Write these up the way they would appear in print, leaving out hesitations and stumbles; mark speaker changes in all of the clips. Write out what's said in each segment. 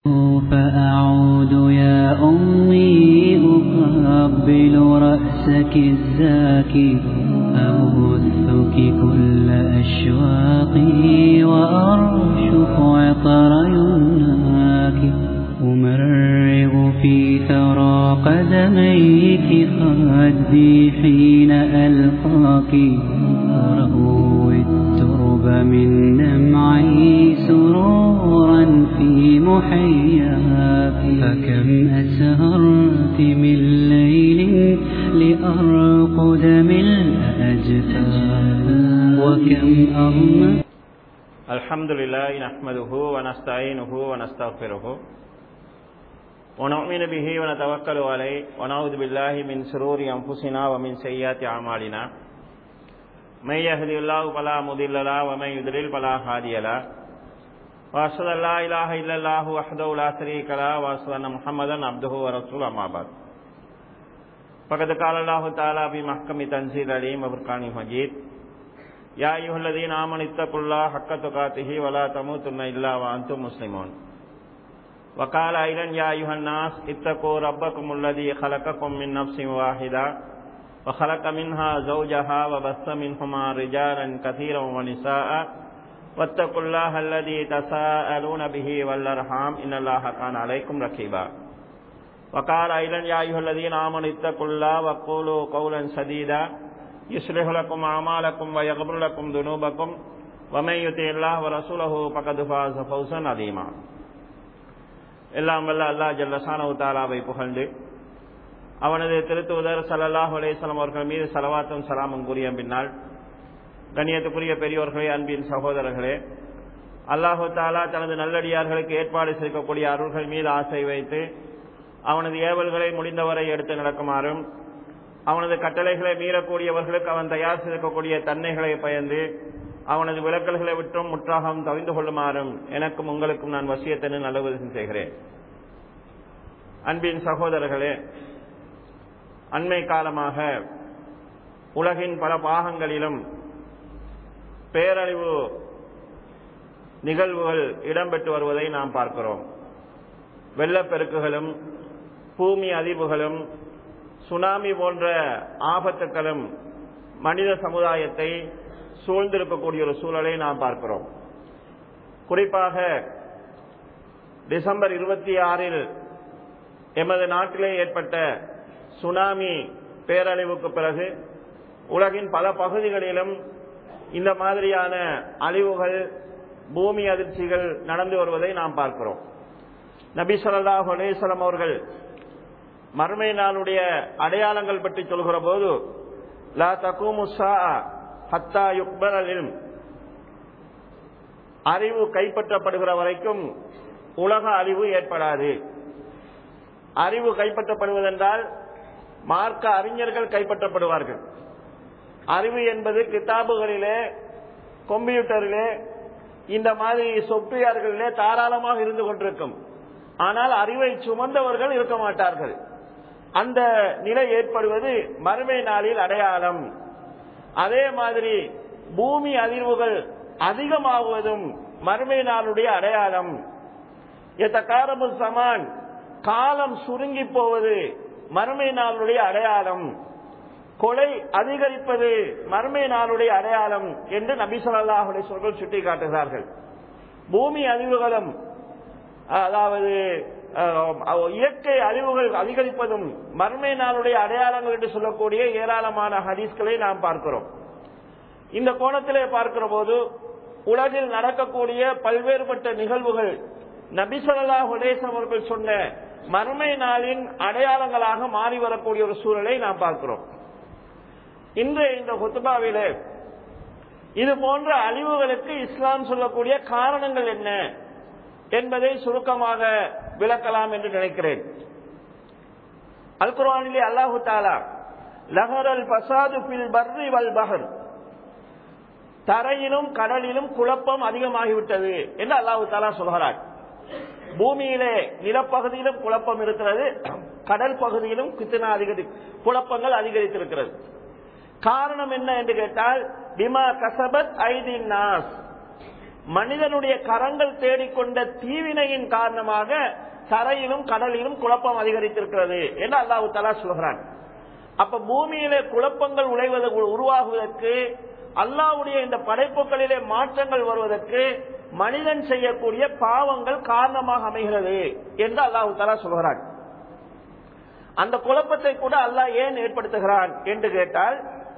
Speaker 1: فأعود يا أمي أقبل رأسك الزاكي أبثك كل أشواقي وأرشق عطر يمناك أمرغ في ثرى قدميك خدي حين ألقاك أروي الترب من دمعي سرورا في محياك فكم أسهرت من ليل لأرقد ملء أجفاك وكم أرمت.
Speaker 2: الحمد لله نحمده ونستعينه ونستغفره ونؤمن به ونتوكل عليه ونعوذ بالله من شرور أنفسنا ومن سيئات أعمالنا من يهده الله فلا مضل له ومن يضلل فلا هادي له وأشهد أن لا إله إلا الله وحده لا شريك له وأشهد أن محمدا عبده ورسوله أما بعد فقد قال الله تعالى في محكم تنزيل العليم وفرقان المجيد يا أيها الذين آمنوا اتقوا الله حق تقاته ولا تموتن إلا وأنتم مسلمون وقال أيضا يا أيها الناس اتقوا ربكم الذي خلقكم من نفس واحدة وخلق منها زوجها وبث منهما رجالا كثيرا ونساء واتقوا الله الذي تساءلون به والأرحام إن الله كان عليكم رقيبا وقال أيضا يا أيها الذين آمنوا اتقوا الله وقولوا قولا سديدا يصلح لكم أعمالكم ويغفر لكم ذنوبكم ومن يطع الله ورسوله فقد فاز فوزا عظيما. எல்லாம் வல்ல அல்லாஹ் ஜல்ல ஷானஹு தஆலாவை புகழ்ந்து அவனது திருத்தூதர் ஸல்லல்லாஹு அலைஹி வஸல்லம் அவர்கள் மீது ஸலவாத்தும் ஸலாமும் கூறிய பின்னால் கண்ணியத்துக்குரிய பெரியோர்களே, அன்பின் சகோதரர்களே, அல்லாஹு தஆலா தனது நல்லடியார்களுக்கு ஏற்பாடு செய்யக்கூடிய அருள்கள் மீது ஆசை வைத்து அவனது ஏவல்களை முடிந்தவரை எடுத்து நடக்குமாறும் அவனது கட்டளைகளை மீறக்கூடியவர்களுக்கு அவன் தயார் செய்யக்கூடிய தன்மைகளை பயந்து அவனது விலக்கல்களை விட்டும் முற்றாகவும் தவிர்ந்து கொள்ளுமாறும் எனக்கும் உங்களுக்கும் நான் வசியத்தென நல்ல உபதேசம் செய்கிறேன். அன்பின் சகோதரர்களே, அண்மை காலமாக உலகின் பல பாகங்களிலும் பேரழிவு நிகழ்வுகள் இடம்பெற்று வருவதை நாம் பார்க்கிறோம். வெள்ளப்பெருக்குகளும் பூமி அதிர்வுகளும் சுனாமி போன்ற ஆபத்துக்களும் மனித சமுதாயத்தை சூழ்ந்திருக்கக்கூடிய ஒரு சூழலை நாம் பார்க்கிறோம். குறிப்பாக டிசம்பர் 26 எமது நாட்டிலே ஏற்பட்ட சுனாமி பேரழிவுக்கு பிறகு உலகின் பல பகுதிகளிலும் இந்த மாதிரியான அழிவுகள், பூமி அதிர்ச்சிகள் நடந்து வருவதை நாம் பார்க்கிறோம். நபி ஸல்லல்லாஹு அலைஹி வஸல்லம் அவர்கள் மறுமை நாளுடைய அடையாளங்கள் பற்றி சொல்கிற போது லா தகூமு ஸாஅ ஹத்தா யுக்பரல் இல்ம், அறிவு கைப்பற்றப்படுகிற வரைக்கும் உலக அழிவு ஏற்படாது. அறிவு கைப்பற்றப்படுவதென்றால் மார்க்க அறிஞர்கள் கைப்பற்றப்படுவார்கள். அறிவு என்பது கிதாபுகளிலே, கம்ப்யூட்டரிலே, இந்த மாதிரி சாஃப்ட்வேர்களிலே தாராளமாக இருந்து கொண்டிருக்கும். ஆனால் அறிவை சுமந்தவர்கள் இருக்க மாட்டார்கள். அந்த நிலை ஏற்படுவது மறுமை நாளில் அடையாளம். அதே மாதிரி பூமி அதிர்வுகள் அதிகமாகுவதும் மறுமை நாளுடைய அடையாளம். எத்தகாரபு சமான், காலம் சுருங்கி போவது மறுமை நாளுடைய அடையாளம். கொலை அதிகரிப்பது மறுமை நாளுடைய அடையாளம் என்று நபி ஸல்லல்லாஹு அலைஹி வஸல்லம் சுட்டி காட்டுகிறார்கள். பூமி அதிர்வுகளும், அதாவது இயற்கை அழிவுகள் அதிகரிப்பதும் மறுமை நாளுடைய அடையாளங்கள் என்று சொல்லக்கூடிய ஏராளமான ஹதீஸ்களை நாம் பார்க்கிறோம். இந்த கோணத்திலே பார்க்கிற போது உலகில் நடக்கக்கூடிய பல்வேறுபட்ட நிகழ்வுகள் நபி ஸல்லல்லாஹு அலைஹி வஸல்லம் அவர்கள் சொன்ன மறுமை நாளின் அடையாளங்களாக மாறி வரக்கூடிய ஒரு சூழலை நாம் பார்க்கிறோம். இன்று இந்த குத்பாவிலே இது போன்ற அழிவுகளுக்கு இஸ்லாம் சொல்லக்கூடிய காரணங்கள் என்ன என்பதை சுருக்கமாக விளக்கலாம் என்று நினைக்கிறேன். அல் குர்ஆனிலே அல்லாஹு தஆலா லஹரல் ஃபஸாது ஃபில் பர்ரி வல் பஹர், தரையிலும் கடலிலும் குழப்பம் அதிகமாகிவிட்டது என்று அல்லாஹு தஆலா சொல்கிறார். பூமியிலே நிலப்பகுதியிலும் குழப்பம் இருக்கிறது, கடல் பகுதியிலும் குழப்பங்கள் அதிகரித்திருக்கிறது. காரணம் என்ன என்று கேட்டால் பிமா கஸபத் ஐதின் நாஸ், மனிதனுடைய கரங்கள் தேடிக்கொண்ட தீவினையின் காரணமாக தரையிலும் கடலிலும் குழப்பம் அதிகரித்திருக்கிறது என்று அல்லாஹ் தஆலா சொல்கிறான். அப்ப பூமியிலே குழப்பங்கள் உருவாகுவதற்கு, அல்லாஹ்வுடைய இந்த படைப்புகளிலே மாற்றங்கள் வருவதற்கு மனிதன் செய்யக்கூடிய பாவங்கள் காரணமாக அமைகிறது என்று அல்லாஹ் தஆலா சொல்கிறான். அந்த குழப்பத்தை கூட அல்லாஹ் ஏன் ஏற்படுத்துகிறான் என்று கேட்டால்,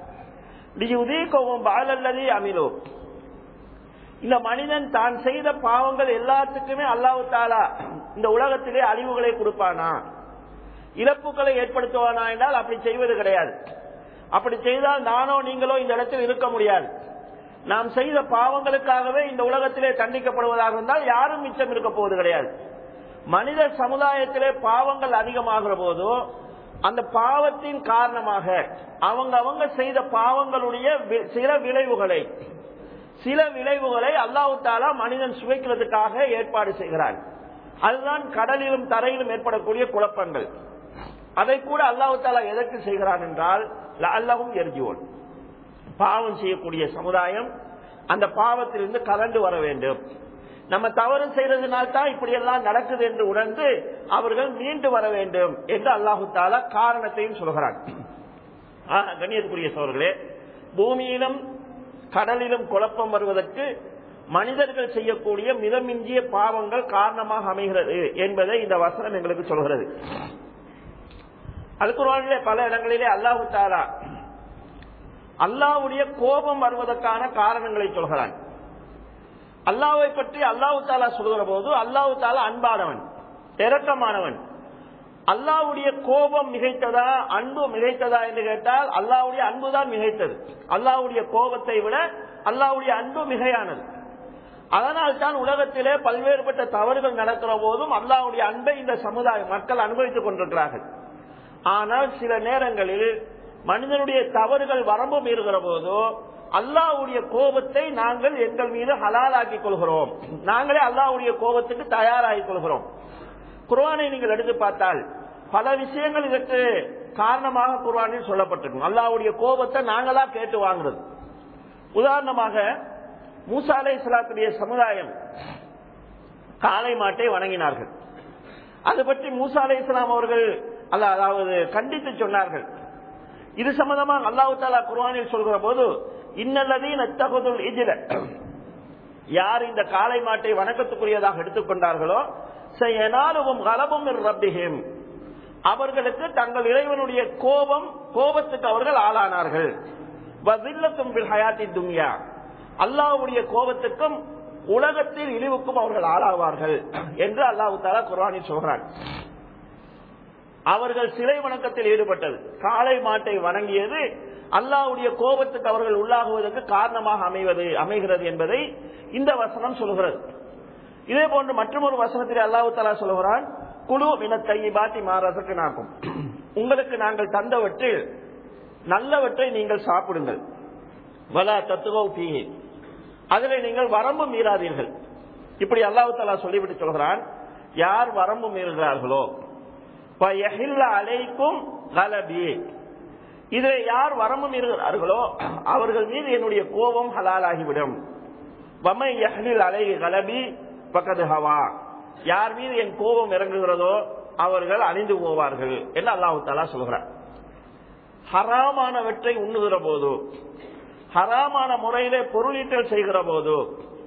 Speaker 2: இந்த மனிதன் தான் செய்த பாவங்கள் எல்லாத்துக்குமே அல்லாஹ் தஆலா இந்த உலகத்திலே அழிவுகளை கொடுப்பானா, இழப்புகளை ஏற்படுத்துவானா என்றால் அப்படி செய்வது கிடையாது. அப்படி செய்தால் நானோ நீங்களோ இந்த இடத்தில் இருக்க முடியாது. நாம் செய்த பாவங்களுக்காகவே இந்த உலகத்திலே தண்டிக்கப்படுவதாக இருந்தால் யாரும் மிச்சம் இருக்க போவது கிடையாது. மனித சமுதாயத்திலே பாவங்கள் அதிகமாகிற போதோ அந்த பாவத்தின் காரணமாக அவங்க செய்த பாவங்களுடைய சில விளைவுகளை அல்லாஹ் தஆலா மனிதன் சுவைக்கிறதுக்காக ஏற்பாடு செய்கிறான். அதுதான் கடலிலும் தரையிலும் ஏற்படக்கூடிய குழப்பங்கள். அதை கூட அல்லாஹ் தஆலா எதற்கு செய்கிறான் என்றால், லஅல்லஹும் யர்ஜூன், பாவம் செய்யக்கூடிய சமுதாயம் அந்த பாவத்திலிருந்து கலந்து வர வேண்டும். நம்ம தவறு செய்யறதுனால தான் இப்படி எல்லாம் நடக்குது என்று உணர்ந்து அவர்கள் மீண்டு வர வேண்டும் என்று அல்லாஹ் தஆலா காரணத்தையும் சொல்கிறான். கண்ணியத்துக்குரிய சகோதரர்களே, பூமியிலும் கடலிலும் குழப்பம் வருவதற்கு மனிதர்கள் செய்யக்கூடிய மிதமிஞ்சிய பாவங்கள் காரணமாக அமைகிறது என்பதை இந்த வசனம் எங்களுக்கு சொல்கிறது. அல்குர்ஆனிலே பல இடங்களிலே அல்லாஹ் தஆலா அல்லாஹ்வுடைய கோபம் வருவதற்கான காரணங்களை சொல்கிறான். அல்லாஹ்வை பற்றி அல்லாஹ் தஆலா சொல்கிற போது அல்லாஹ் தஆலா அன்பானவன், இரக்கமானவன். அல்லாஹ்வுடைய கோபம் மிகைத்ததா, அன்பு மிகைத்ததா என்று கேட்டால் அல்லாஹ்வுடைய அன்புதான் மிகைத்தது. அல்லாஹ்வுடைய கோபத்தை விட அல்லாஹ்வுடைய அன்பு மிகையானது. அதனால் தான் உலகத்திலே பல்வேறுபட்ட தவறுகள் நடக்கிற போதும் அல்லாஹ்வுடைய அன்பை இந்த சமுதாய மக்கள் அனுபவித்துக் கொண்டிருக்கிறார்கள். ஆனால் சில நேரங்களில் மனிதனுடைய தவறுகள் வரம்பு மீறுகிற போதோ அல்லாஹ்வுடைய கோபத்தை நாங்கள் எங்கள் மீது ஹலாலாக்கிக் கொள்கிறோம். நாங்களே அல்லாஹ்வுடைய கோபத்துக்கு தயாராகிக் கொள்கிறோம். குர்ஆனை நீங்கள் எடுத்து பார்த்தால் பல விஷயங்கள் இதற்கு காரணமாக குர்ஆனில் சொல்லப்பட்டிருக்கும். அல்லாஹ்வுடைய கோபத்தை நாங்களா கேட்டு வாங்குறது. உதாரணமாக மூசா அலைஹிஸ்ஸலாத்துடைய சமுதாயம் காளை மாட்டை வணங்கினார்கள். அது பற்றி மூசா அலைஹிஸ்ஸலாம் அவர்கள் அதாவது கண்டித்து சொன்னார்கள். இது சம்பந்தமாக அல்லாஹ் தஆலா குர்ஆனில் சொல்கிற போது, இன்னல்லதீன தகதுல் இஜ்ல, யார் இந்த காளை மாட்டை வணக்கத்துக்குரியதாக எடுத்துக்கொண்டார்களோ, சயனாலுஹும் கலபும் மிர் ரப்பிஹிம், அவர்களுக்கு தங்கள் இறைவனுடைய கோபத்துக்கு அவர்கள் ஆளானார்கள். வஸில்லத்தும் பில் ஹயாத்தித் துன்யா, அல்லாஹ்வுடைய கோபத்துக்கும் உலகத்தில் இழிவுக்கும் அவர்கள் ஆளாவார்கள் என்று அல்லாஹ் தஆலா குர்ஆனில் சொல்கிறான். அவர்கள் சிலை வணக்கத்தில் ஈடுபட்டது, காளை மாட்டை வணங்கியது அல்லாஹ்வுடைய கோபத்துக்கு அவர்கள் உள்ளாகுவதற்கு காரணமாக அமைகிறது என்பதை இந்த வசனம் சொல்கிறது. இதே போன்று மற்றொரு வசனத்தில் அல்லாஹ் தஆலா சொல்கிறான், குலு மினத் தய்யிபாத்தி மா ரஸக்னாக்கும், உங்களுக்கு நாங்கள் தந்தவற்றில் நல்லவற்றை நீங்கள் சாப்பிடுங்கள். வலா தத்கௌ ஃபீஹி, அதிலே நீங்கள் வரம்பு மீறாதீர்கள். இப்படி அல்லாஹ் தஆலா சொல்லிவிட்டு சொல்கிறான், யார் வரம்பு மீறுகிறார்களோ ஃபயஹில்ல அலைக்கும் கலபி, இதிலே யார் வரம்பு மீறுகிறார்களோ அவர்கள் மீது என்னுடைய கோபம் ஹலாலாகிவிடும். வமை யஹ்லில் அலைஹி கலபி ஃபகத் ஹவா, யார் மீது என் கோபம் இறங்குகிறதோ அவர்கள் அழிந்து போவார்கள் என்று அல்லாஹ் தஆலா சொல்கிறார். ஹராமானவற்றை உண்ணுகிற போது, ஹராமான முறையிலே பொருளீட்டல் செய்கிற போது,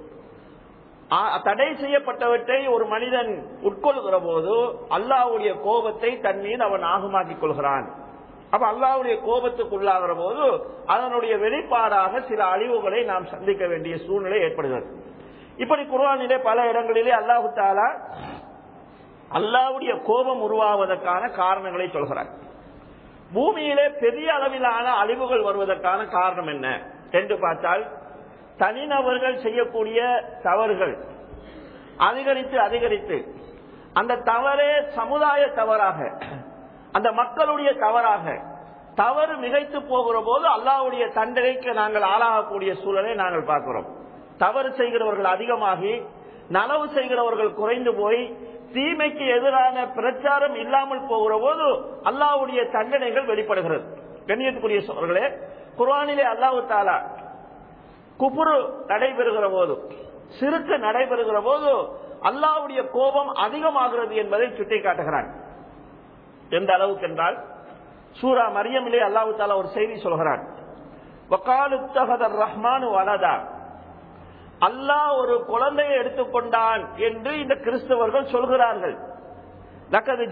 Speaker 2: தடை செய்யப்பட்டவற்றை ஒரு மனிதன் உட்கொள்கிற போது அல்லாஹ்வுடைய கோபத்தை தன் மீது அவன் ஆகமாக்கிக் கொள்கிறான். அப்ப அல்லாஹ்வுடைய கோபத்துக்குள்ளாகிற போது அதனுடைய வெளிப்பாடாக சில அழிவுகளை நாம் சந்திக்க வேண்டிய சூழ்நிலை ஏற்படுகிறது. இப்படி குர்ஆனிலே பல இடங்களிலே அல்லாஹ் தஆலா அல்லாஹ்வுடைய கோபம் உருவாவதற்கான காரணங்களை சொல்கிறார். பூமியிலே பெரிய அளவிலான அழிவுகள் வருவதற்கான காரணம் என்ன என்று பார்த்தால், தனிநபர்கள் செய்யக்கூடிய தவறுகள் அதிகரித்து அந்த தவறே சமுதாய தவறாக, அந்த மக்களுடைய தவறாக, தவறு மிகைத்து போகிற போது அல்லாஹ்வுடைய தண்டனைக்கு நாங்கள் ஆளாகக்கூடிய சூழலை நாங்கள் பார்க்கிறோம். தவறு செய்கிறவர்கள் அதிகமாகி நலவு செய்கிறவர்கள் குறைந்து போய் தீமைக்கு எதிரான பிரச்சாரம் இல்லாமல் போகிற போது அல்லாஹ்வுடைய தண்டனைகள் வெளிப்படுகிறது. கண்ணியத்துக்குரிய சகோதரர்களே, குர்ஆனிலே அல்லாஹ் தஆலா குஃப்ரு நடைபெறுகிற போது, சிறுக்கு நடைபெறுகிற போது அல்லாஹ்வுடைய கோபம் அதிகமாகிறது என்பதை சுட்டிக்காட்டுகிறான். எந்த அளவுக்கு என்றால், சூரா மரியமிலே அல்லாஹ் தஆலா ஒரு செய்தி சொல்கிறான். வகாலு தஹதர் ரஹ்மானு வலதா, அல்லாஹ் ஒரு குழந்தையை எடுத்துக்கொண்டான் என்று இந்த கிறிஸ்தவர்கள் சொல்கிறார்கள். லகத்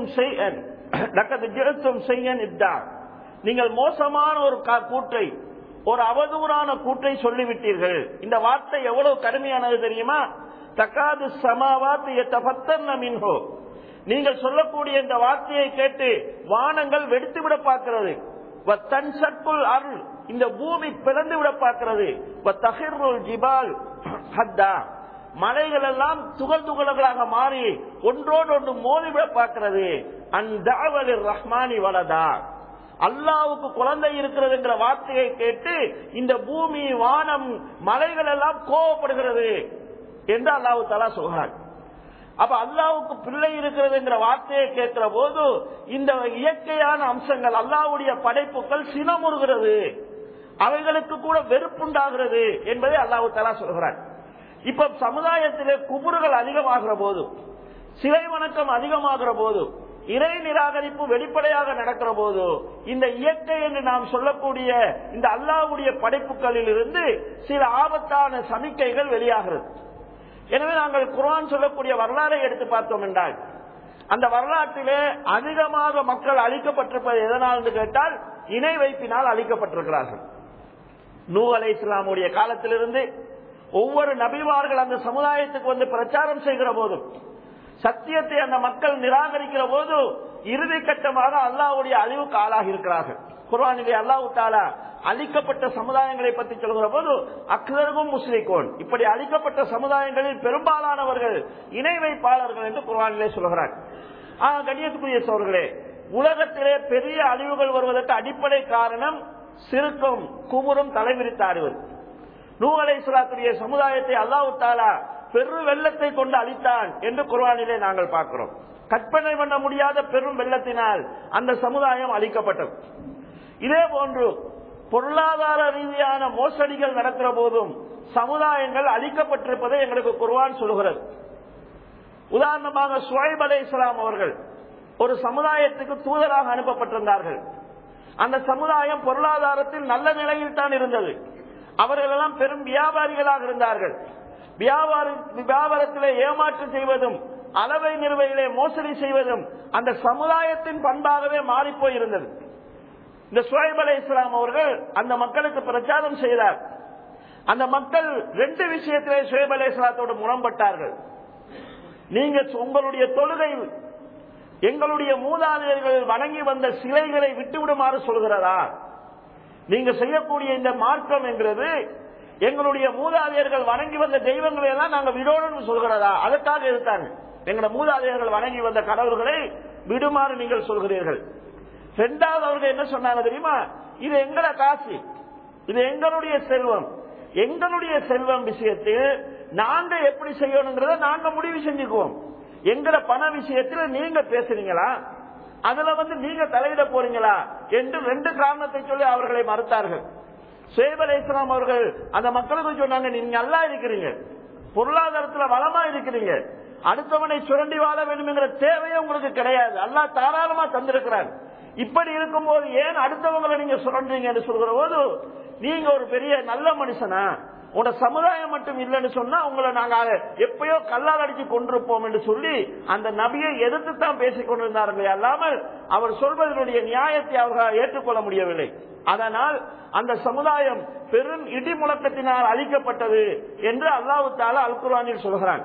Speaker 2: ஜிஅதும் ஷைஅன் இத்தா, நீங்கள் மோசமான ஒரு கூற்றை, ஒரு அவதூறான கூற்றை சொல்லிவிட்டீர்கள். இந்த வார்த்தை எவ்வளவு கடுமையானது தெரியுமா? தகாது ஸமாவாத்து யதஃபத்தர்ன மின்ஹு, நீங்கள் சொல்லக்கூடிய இந்த வார்த்தையை கேட்டு வானங்கள் வெடித்து விட பார்க்கிறது. வத்தன்ஷக்குல் அர்ள், இந்த பூமி பிளந்து விட பார்க்கிறது. வத்தஹிருல் ஜிபால் ஹத்தா, மலைகள் எல்லாம் துகள் துகள்களாக மாறி ஒன்றோடு ஒன்று மோதிவிட பார்க்கிறது. அன்தஅவலிர் ரஹ்மானி வலதா, அல்லாஹ்வுக்கு குழந்தை இருக்கிறது என்ற வார்த்தையை கேட்டு இந்த பூமி, வானம், மலைகள் எல்லாம் கோபப்படுகிறது என்று அல்லாஹ் தஆலா சொல்கிறார். அப்ப அல்லாஹ்வுக்கு பிள்ளை இருக்கிறது என்ற வார்த்தையை கேட்கிற போது இந்த இயற்கையான அம்சங்கள், அல்லாஹ்வுடைய படைப்புகள் சினமுறுகிறது, அவைகளுக்கு கூட வெறுப்புண்டாகிறது என்பதை அல்லாஹ் தஆலா சொல்கிறார். இப்ப சமுதாயத்திலே குபுறுகள் அதிகமாகிற போது, சிலை வணக்கம் அதிகமாகிற போது, இறை நிராகரிப்பு வெளிப்படையாக நடக்கிற போது, இந்த இயற்கை என்று நாம் சொல்லக்கூடிய இந்த அல்லாஹ்வுடைய படைப்புகளில் இருந்து சில ஆபத்தான சமிக்கைகள் வெளியாகிறது. எனவே நாங்கள் குர்ஆன் சொல்லக்கூடிய வரலாறை எடுத்து பார்த்தோம் என்றால், அந்த வரலாற்றிலே அதிகமாக மக்கள் அழிக்கப்பட்டிருப்பது எதனால் என்று கேட்டால், இணை வைப்பினால் அழிக்கப்பட்டிருக்கிறார்கள். நூஹ் அலைஹிஸ்ஸலாமுடைய காலத்திலிருந்து ஒவ்வொரு நபிமார்கள் அந்த சமுதாயத்துக்கு வந்து பிரச்சாரம் செய்கிற போதும், சத்தியத்தை அந்த மக்கள் நிராகரிக்கிற போது இறுதி கட்டமாக அல்லாஹ்வுடைய அழிவுக்கு ஆளாகி இருக்கிறார்கள். குர்ஆனிலே அல்லாஹ் தஆலா அழிக்கப்பட்ட சமுதாயங்களை பற்றி சொல்கிற போது அக்ஸருஹும் முஸ்லிகூன், இப்படி அழிக்கப்பட்ட சமுதாயங்களில் பெரும்பாலானவர்கள் இணை வைப்பாளர்கள் என்று குர்ஆனிலே சொல்கிறார். கண்ணியத்துக்குரிய சகோதரர்களே, உலகத்திலே பெரிய அழிவுகள் வருவதற்கு அடிப்படை காரணம் சிறுக்கும் குமுறும் தலைவிரித்தாடுவது. நூஹ் அலைஹிஸ்ஸலாத்துடைய சமுதாயத்தை அல்லாஹ் தஆலா பெரு வெள்ளத்தை கொண்டு அழித்தான் என்று குர்ஆனிலே நாங்கள் பார்க்கிறோம். கற்பனை பண்ண முடியாத பெரும் வெள்ளத்தினால் அந்த சமுதாயம் அழிக்கப்பட்டது. இதே போன்று பொருளாதார ரீதியான மோசடிகள் நடக்கிற போதும் சமுதாயங்கள் அழிக்கப்பட்டிருப்பதை எங்களுக்கு குர்ஆன் சொல்கிறது. உதாரணமாக ஷுஐப் அலைஹிஸ்ஸலாம் அவர்கள் ஒரு சமுதாயத்துக்கு தூதராக அனுப்பப்பட்டிருந்தார்கள். அந்த சமுதாயம் பொருளாதாரத்தில் நல்ல நிலையில் தான் இருந்தது. அவர்கள் எல்லாம் பெரும் வியாபாரிகளாக இருந்தார்கள். வியாபாரத்திலே ஏமாற்று செய்வதும், அளவை நிறுவையிலே மோசடி செய்வதும் அந்த சமுதாயத்தின் பண்பாகவே மாறிப்போய் இருந்தது. இந்த ஷுஐப் அலைஹிஸ்ஸலாம் அவர்கள் அந்த மக்களுக்கு பிரச்சாரம் செய்தார். அந்த மக்கள் ரெண்டு விஷயத்திலே ஷுஐப் அலைஹிஸ்ஸலாத்தோடு முரண்பட்டார்கள். நீங்க உங்களுடைய தொழுகையில் எங்களுடைய மூதாதையர்கள் வணங்கி வந்த சிலைகளை விட்டுவிடுமாறு சொல்கிறதா? நீங்க செய்யக்கூடிய இந்த மார்க்கம் என்கிறது எங்களுடைய மூதாதையர்கள் வணங்கி வந்த தெய்வங்களை எல்லாம் நாங்க விடணும்னு சொல்கிறதா? அதற்காக இருக்காங்க. எங்களுடைய மூதாதையர்கள் வணங்கி வந்த கடவுள்களை விடுமாறு நீங்கள் சொல்கிறீர்கள். இரண்டாவது அவர்கள் என்ன சொன்னாங்க தெரியுமா? இது எங்கட காசு, இது எங்களுடைய செல்வம். எங்களுடைய செல்வம் விஷயத்தில் நாங்க எப்படி செய்யணுங்கிறத நாங்க முடிவு செஞ்சுக்குவோம். எங்கட பண விஷயத்தில் நீங்க பேசுறீங்களா, அதுல நீங்க தலையிட போறீங்களா என்று ரெண்டு காரணத்தை சொல்லி அவர்களை மறுத்தார்கள். ஷுஐப் அலைஹிஸ்ஸலாம் அவர்கள் அந்த மக்களுக்கு சொன்னாங்க, நீங்க நல்லா இருக்கிறீங்க, பொருளாதாரத்துல வளமா இருக்கிறீங்க, அடுத்தவனை சுரண்டி வாழ வேண்டும் என்கிற தேவையே உங்களுக்கு கிடையாது, அல்லாஹ் தாராளமா தந்திருக்கிறார். இப்படி இருக்கும்போது ஏன் அடுத்தவங்களை நீங்க சுரண்டீங்க என்று சொல்கிற போது, நீங்க ஒரு பெரிய நல்ல மனுஷனா, உங்களோட சமுதாயம் மட்டும் இல்லைன்னு சொன்னா உங்களை நாங்க எப்பயோ கல்லால் அடிச்சு கொண்டிருப்போம் என்று சொல்லி அந்த நபியை எதிர்த்து தான் பேசிக் கொண்டிருந்தார்கள். அல்லாமல் அவர் சொல்வதனுடைய நியாயத்தை அவர்கள் ஏற்றுக்கொள்ள முடியவில்லை. அதனால் அந்த சமுதாயம் பெரும் இடி முழக்கத்தினால் அழிக்கப்பட்டது என்று அல்லாஹ் தஆலா அல் குர்ஆனில் சொல்கிறான்.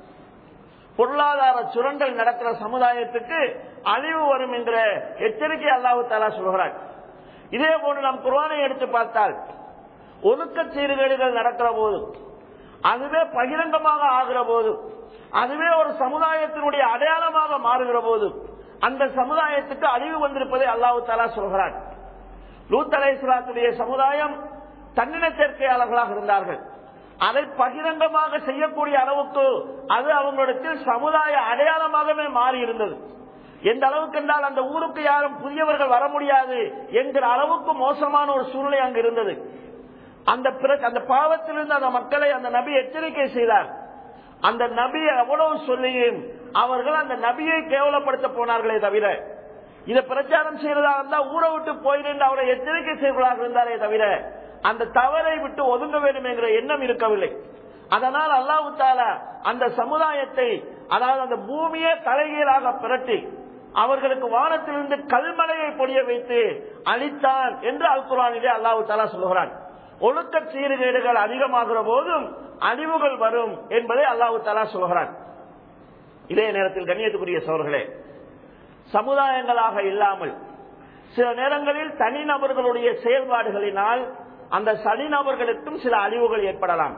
Speaker 2: பொருளாதார சுரண்டல் நடக்கிற சமுதாயத்துக்கு அழிவு வரும் என்ற எச்சரிக்கை அல்லாஹ் தஆலா சொல்கிறான். இதே போன்று நாம் குர்ஆனை எடுத்து பார்த்தால், ஒழுக்க சீர்கேடுகள் நடக்கிற போது, அதுவே பகிரங்கமாக ஆகிற போது, அதுவே ஒரு சமுதாயத்தினுடைய அடையாளமாக மாறுகிற போது அந்த சமுதாயத்துக்கு அழிவு வந்திருப்பதை அல்லாஹ் தஆலா சொல்கிறான். லூத் அலைஹிஸ்ஸலாத்துடைய சமுதாயம் தன்னின சேர்க்கையாளர்களாக இருந்தார்கள். அதை பகிரங்கமாக செய்யக்கூடிய அளவுக்கு அது அவங்களிடத்தில் சமுதாய அடையாளமாகவே மாறி இருந்தது. எந்த அளவுக்கு என்றால் அந்த ஊருக்கு யாரும் புதியவர்கள் வர முடியாது என்கிற அளவுக்கு மோசமான ஒரு சூழ்நிலை அங்கு இருந்தது. அந்த பாவத்திலிருந்து அந்த மக்களை அந்த நபி எச்சரிக்கை செய்தார். அந்த நபியை அவ்வளவு சொல்லியும் அவர்கள் அந்த நபியை கேவலப்படுத்த போனார்களே தவிர, இதை பிரச்சாரம் செய்யறதா இருந்தா ஊரை விட்டு போயிருந்து அவரை எச்சரிக்கை செய்வதாக இருந்தாரே தவிர அந்த தவறை விட்டு ஒதுங்க வேண்டும் என்கிற எண்ணம் இருக்கவில்லை. அதனால் அல்லாஹ் தஆலா அந்த சமுதாயத்தை, அதாவது அந்த பூமியை தலைகீழாக பிரட்டி அவர்களுக்கு வானத்திலிருந்து கல்மலையை பொழிய வைத்து அழித்தான் என்று அல் குர்ஆனிலே அல்லாஹ் தஆலா சொல்கிறான். ஒழுக்க சீர்கேடுகள் அதிகமாகிற போதும் அழிவுகள் வரும் என்பதை அல்லாஹ் தஆலா சொல்கிறான். இதே நேரத்தில் கண்ணியத்துக்குரிய சகோதரர்களே, சமுதாயங்களாக இல்லாமல் சில நேரங்களில் தனிநபர்களுடைய செயல்பாடுகளினால் அந்த தனிநபர்களுக்கும் சில அழிவுகள் ஏற்படலாம்.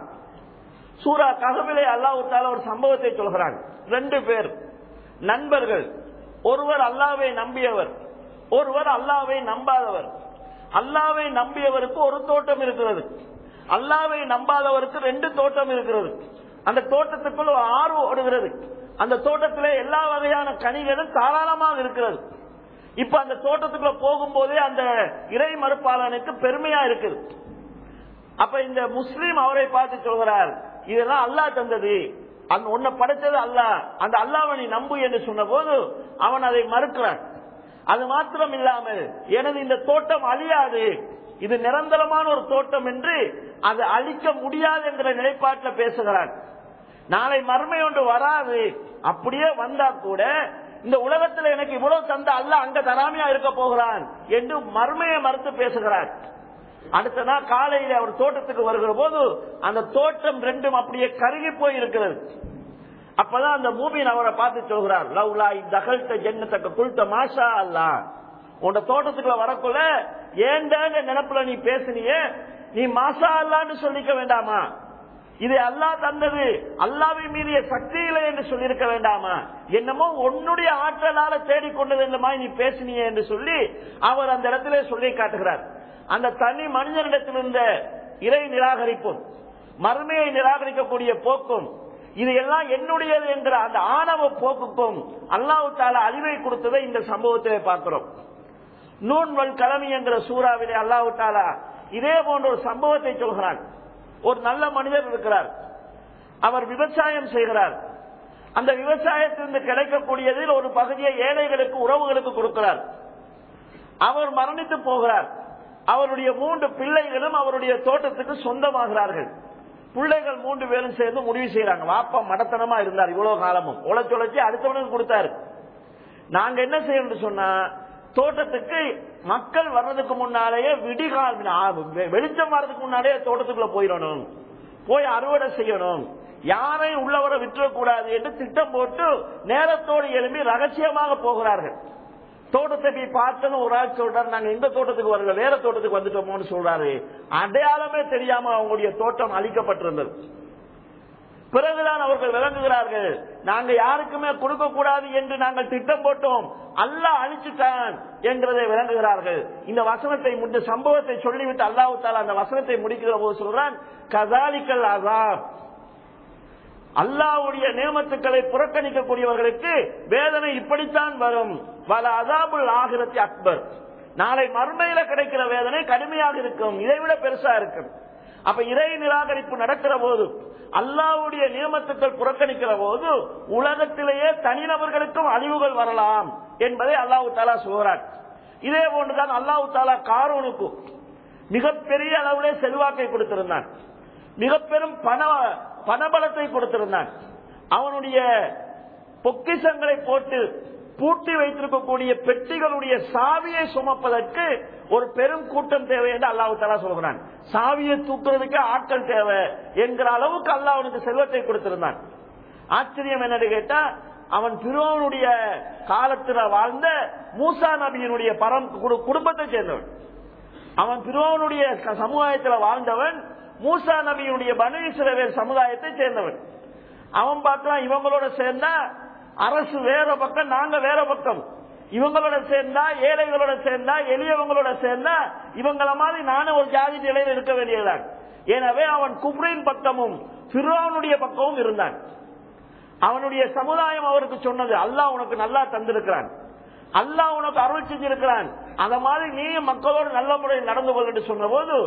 Speaker 2: சூரா கஹ்ஃபிலே அல்லாஹ் தஆலா ஒரு சம்பவத்தை சொல்கிறான். 2 பேர் நண்பர்கள், ஒருவர் அல்லாஹ்வை நம்பியவர், ஒருவர் அல்லாஹ்வை நம்பாதவர். அல்லாஹ்வை நம்பியவருக்கு ஒரு தோட்டம் இருக்கிறது, அல்லாஹ்வை நம்பாதவருக்கு 2 தோட்டம் இருக்கிறது. அந்த தோட்டத்துக்குள் ஒரு ஆறு ஓடுகிறது. அந்த தோட்டத்திலே எல்லா வகையான கனிகளும் தாராளமாக இருக்கிறது. இப்ப அந்த தோட்டத்துக்குள்ள போகும்போதே அந்த இறை மறுப்பாளனுக்கு பெருமையா இருக்குது. அப்ப இந்த முஸ்லீம் அவரை பார்த்து சொல்கிறார், இதெல்லாம் அல்லாஹ் தந்தது, உன்னை படைத்தது அல்லாஹ், அந்த அல்லாஹ்வை நீ நம்பு என்று சொன்ன போது அவன் அதை மறுக்கிறான். அது மாத்திரம் இல்லாமல் எனது இந்த தோட்டம் அழியாது, இது நிரந்தரமான ஒரு தோட்டம் என்று அது அழிக்க முடியாது என்கிற நிலைப்பாட்டில் பேசுகிறான். நாளை மறுமை ஒன்று வராது, அப்படியே வந்தா கூட இந்த உலகத்தில் எனக்கு இவ்வளவு தந்த அல்லாஹ் அங்க தராமையா இருக்க போகிறான் என்று மறுமையை மறுத்து பேசுகிறார். அடுத்த நாள் காலையில் அவர் தோட்டத்துக்கு வருகிற போது அந்த தோட்டம் 2 அப்படியே கருகி போய் இருக்கிறது. அப்பதான் அந்த மூமின் அவரை பார்த்து சொல்கிறார், லவ்லா தகல்த ஜன்னத்தக்க குல்த மாஷா அல்லாஹ், உன் தோட்டத்துக்குள்ள வரக்குள்ள ஏண்டாங்க நினைப்புல நீ பேசினியே, நீ மாஷா அல்லான்னு சொல்லிக்க வேண்டாமா? இது அல்லாஹ் தந்தது, அல்லாஹ்வின் மீறிய சக்தி இல்லை என்று சொல்லியிருக்க வேண்டாமா? என்னமோ உன்னுடைய ஆற்றலால தேடிக்கொண்டது என்ற மாதிரி நீ பேசினியே என்று சொல்லி அவர் அந்த இடத்திலே சொல்லி காட்டுகிறார். அந்த தனி மனிதனிடத்தில் இருந்த இறை நிராகரிப்பும் மறுமையை நிராகரிக்கக்கூடிய போக்கும் இது எல்லாம் என்னுடையது என்கிற அந்த ஆணவ போக்குக்கும் அல்லாஹ் தஆலா அழிவை கொடுத்ததை இந்த சம்பவத்திலே பார்க்கிறோம். நூன் வல் கலமி என்கிற சூறாவிலே அல்லாஹ் தஆலா இதே போன்ற ஒரு சம்பவத்தை சொல்கிறான். ஒரு நல்ல மனிதர் இருக்கிறார், அவர் விவசாயம் செய்கிறார். அந்த விவசாயத்திலிருந்து கிடைக்கக்கூடியதில் ஒரு பகுதியை ஏழைகளுக்கு உறவுகளுக்கு கொடுக்கிறார். அவர் மரணித்து போகிறார். அவருடைய 3 பிள்ளைகளும் அவருடைய தோட்டத்துக்கு சொந்தமாகிறார்கள். பிள்ளைகள் 3 பேரும் சேர்ந்து முடிவு செய்யறாங்க, வாப்பா மடத்தனமா இருந்தார், இவ்வளவு காலமும் உழைச்சி அடுத்தவனுக்கு கொடுத்தாரு, நாங்க என்ன செய்யணும் சொன்னா தோட்டத்துக்கு மக்கள் வர்றதுக்கு முன்னாலேயே விடிகால் வெளிச்சம் வர்றதுக்கு முன்னாலேயே தோட்டத்துக்குள்ள போயிடணும், போய் அறுவடை செய்யணும், யாரையும் உள்ளவரை விட்டுறக்கூடாது என்று திட்டம் போட்டு நேரத்தோடு எழுப்பி ரகசியமாக போகிறார்கள். தோட்டத்தை போய் பார்த்தனும் ஒரு ஆள் சொல்றாரு, நாங்க இந்த தோட்டத்துக்கு வரல, வேற தோட்டத்துக்கு வந்துட்டோமோன்னு சொல்றாரு. அடையாளமே தெரியாம அவங்களுடைய தோட்டம் அழிக்கப்பட்டிருந்தது. பிறகுதான் அவர்கள் விளங்குகிறார்கள், நாங்க யாருக்குமே கொடுக்க கூடாது என்று நாங்கள் திட்டம் போட்டோம், அல்லாஹ் அழிச்சுட்டான் என்கிறதை விளங்குகிறார்கள். இந்த வசனத்தை இந்த சம்பவத்தை சொல்லிவிட்டு அல்லாஹ் தஆலா அந்த வசனத்தை முடிக்கிற போது சொல்றான், கஸாலிக்கல் அஸாப், அல்லாஹ்வுடைய நியமத்துக்களை புறக்கணிக்கக்கூடியவர்களுக்கு வேதனை இப்படித்தான் வரும். வல அஸாபுல் ஆகிரத்தி அக்பர், நாளை மறுமையில கிடைக்கிற வேதனை கடுமையாக இருக்கும், இதைவிட பெருசா இருக்கும். அப்ப இறை நிராகரிப்பு நடக்கிற போது, அல்லாஹ்வுடைய நியமத்துக்கள் புறக்கணிக்கிற போது உலகத்திலேயே தனிநபர்களுக்கும் அழிவுகள் வரலாம் என்பதை அல்லாஹ் தஆலா சொல்கிறார். இதே போன்றுதான் அல்லாஹ் தஆலா காரூனுக்கு மிகப்பெரிய அளவிலே செல்வாக்கை கொடுத்திருந்தான், மிக பெரும் பணபலத்தை கொடுத்திருந்தான். அவனுடைய பொக்கிஷங்களை போட்டு பூட்டி வைத்திருக்கக்கூடிய பெட்டிகளுடைய சாவியை சுமப்பதற்கு ஒரு பெரும் கூட்டம் தேவை என்று அல்லாஹ் தஆலா சொல்கிறான். சாவியை தூக்குறதுக்கு ஆட்கள் தேவை என்கிற அளவுக்கு அல்லாஹ் அவனுக்கு செல்வத்தை கொடுத்திருந்தான். ஆச்சரியம் என்னன்னு கேட்டா, அவன் பிரோனுடைய காலத்தில் வாழ்ந்த மூசா நபியினுடைய குடும்பத்தை சேர்ந்தவன். அவன் பிரோனுடைய சமுதாயத்தில் வாழ்ந்தவன், மூசா நபியினுடைய பனு இஸ்ரவேல் சமுதாயத்தை சேர்ந்தவன். அவன் பார்க்கலாம், இவங்களோட சேர்ந்தா அரசு வேற பக்கம், நாங்க வேற பக்கம், இவங்களோட சேர்ந்தா ஏழைகளோட சேர்ந்தா எளியவங்களோட சேர்ந்தா இவங்கள மாதிரி நானும் ஒரு ஜாதி நிலையில் இருக்க வேண்டியதுதான். எனவே அவன் குப்ரின் பக்கமும் ஃபிரௌனுடைய பக்கமும் இருந்தான். அவனுடைய சமுதாயம் அவருக்கு சொன்னது, அல்லாஹ் உனக்கு நல்லா தந்திருக்கிறான், அல்லாஹ் உனக்கு அருள் செஞ்சிருக்கிறான், அத மாதிரி நீ மக்களோடு நல்ல முறையில் நடந்து கொள் என்று சொன்ன போது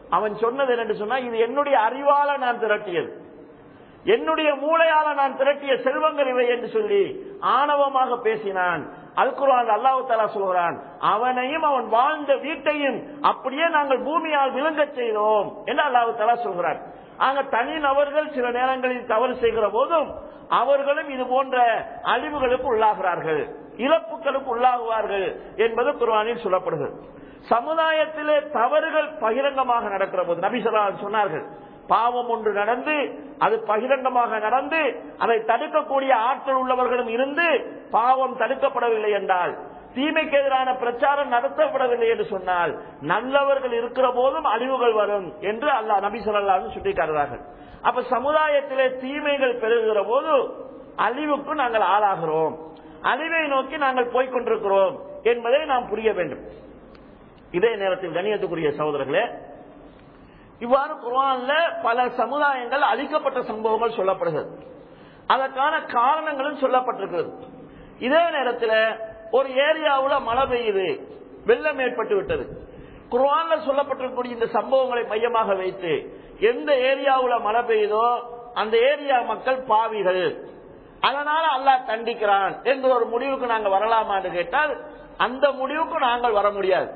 Speaker 2: அவன் சொன்னது என்று சொன்னா, இது என்னுடைய அறிவால நான் திரட்டியது, என்னுடைய மூளையால நான் திரட்டிய செல்வங்கள் இவை என்று சொல்லி ஆணவமாக பேசினான். அல் குர்ஆன் அல்லாஹ் தஆலா சொல்கிறான், அவனையும் அவன் வாழ்ந்த வீட்டையும் அப்படியே நாங்கள் பூமியால் விழுங்கச் செய்தோம் என்று அல்லாஹ் தஆலா சொல்கிறான். ஆக தனி நபர்கள் சில நேரங்களில் தவறு செய்கிற போதும் அவர்களும் இது போன்ற அழிவுகளுக்கு உள்ளாகிறார்கள், இழப்புகளுக்கு உள்ளாகுவார்கள் என்பது குர்ஆனில் சொல்லப்படுகிறது. சமுதாயத்திலே தவறுகள் பகிரங்கமாக நடக்கிற போது நபி ஸல்லல்லாஹு அலைஹி வஸல்லம் சொன்னார்கள், பாவம் ஒன்று நடந்து அது பகிரங்கமாக நடந்து அதை தடுக்கக்கூடிய ஆற்றல் உள்ளவர்களும் இருந்து பாவம் தடுக்கப்படவில்லை என்றால், தீமைக்கு எதிரான பிரச்சாரம் நடத்தப்படவில்லை என்று சொன்னால், நல்லவர்கள் இருக்கிற போதும் அழிவுகள் வரும் என்று அல்லாஹ் நபி ஸல்லல்லாஹு அலைஹி வஸல்லம் சுட்டிக்காட்டுகிறார்கள். அப்ப சமுதாயத்திலே தீமைகள் பெருகிற போது அழிவுக்கு நாங்கள் ஆளாகிறோம், அழிவை நோக்கி நாங்கள் போய்கொண்டிருக்கிறோம் என்பதை நாம் புரிய வேண்டும். இதே நேரத்தில் கண்ணியத்துக்குரிய சகோதரர்களே, இவ்வாறு குர்ஆன்ல பல சமுதாயங்கள் அழிக்கப்பட்ட சம்பவங்கள் சொல்லப்படுகிறது, அதற்கான காரணங்களும் சொல்லப்பட்டிருக்கிறது. இதே நேரத்தில் ஒரு ஏரியாவுல மழை பெய்யுது, வெள்ளம் ஏற்பட்டு விட்டது. குர்ஆன்ல சொல்லப்பட்டிருக்கக்கூடிய இந்த சம்பவங்களை மையமாக வைத்து எந்த ஏரியாவுல மழை பெய்யுதோ அந்த ஏரியா மக்கள் பாவிகள், அதனால அல்லாஹ் தண்டிக்கிறான் என்ற ஒரு முடிவுக்கு நாங்கள் வரலாமான்னு கேட்டால் அந்த முடிவுக்கு நாங்கள் வர முடியாது.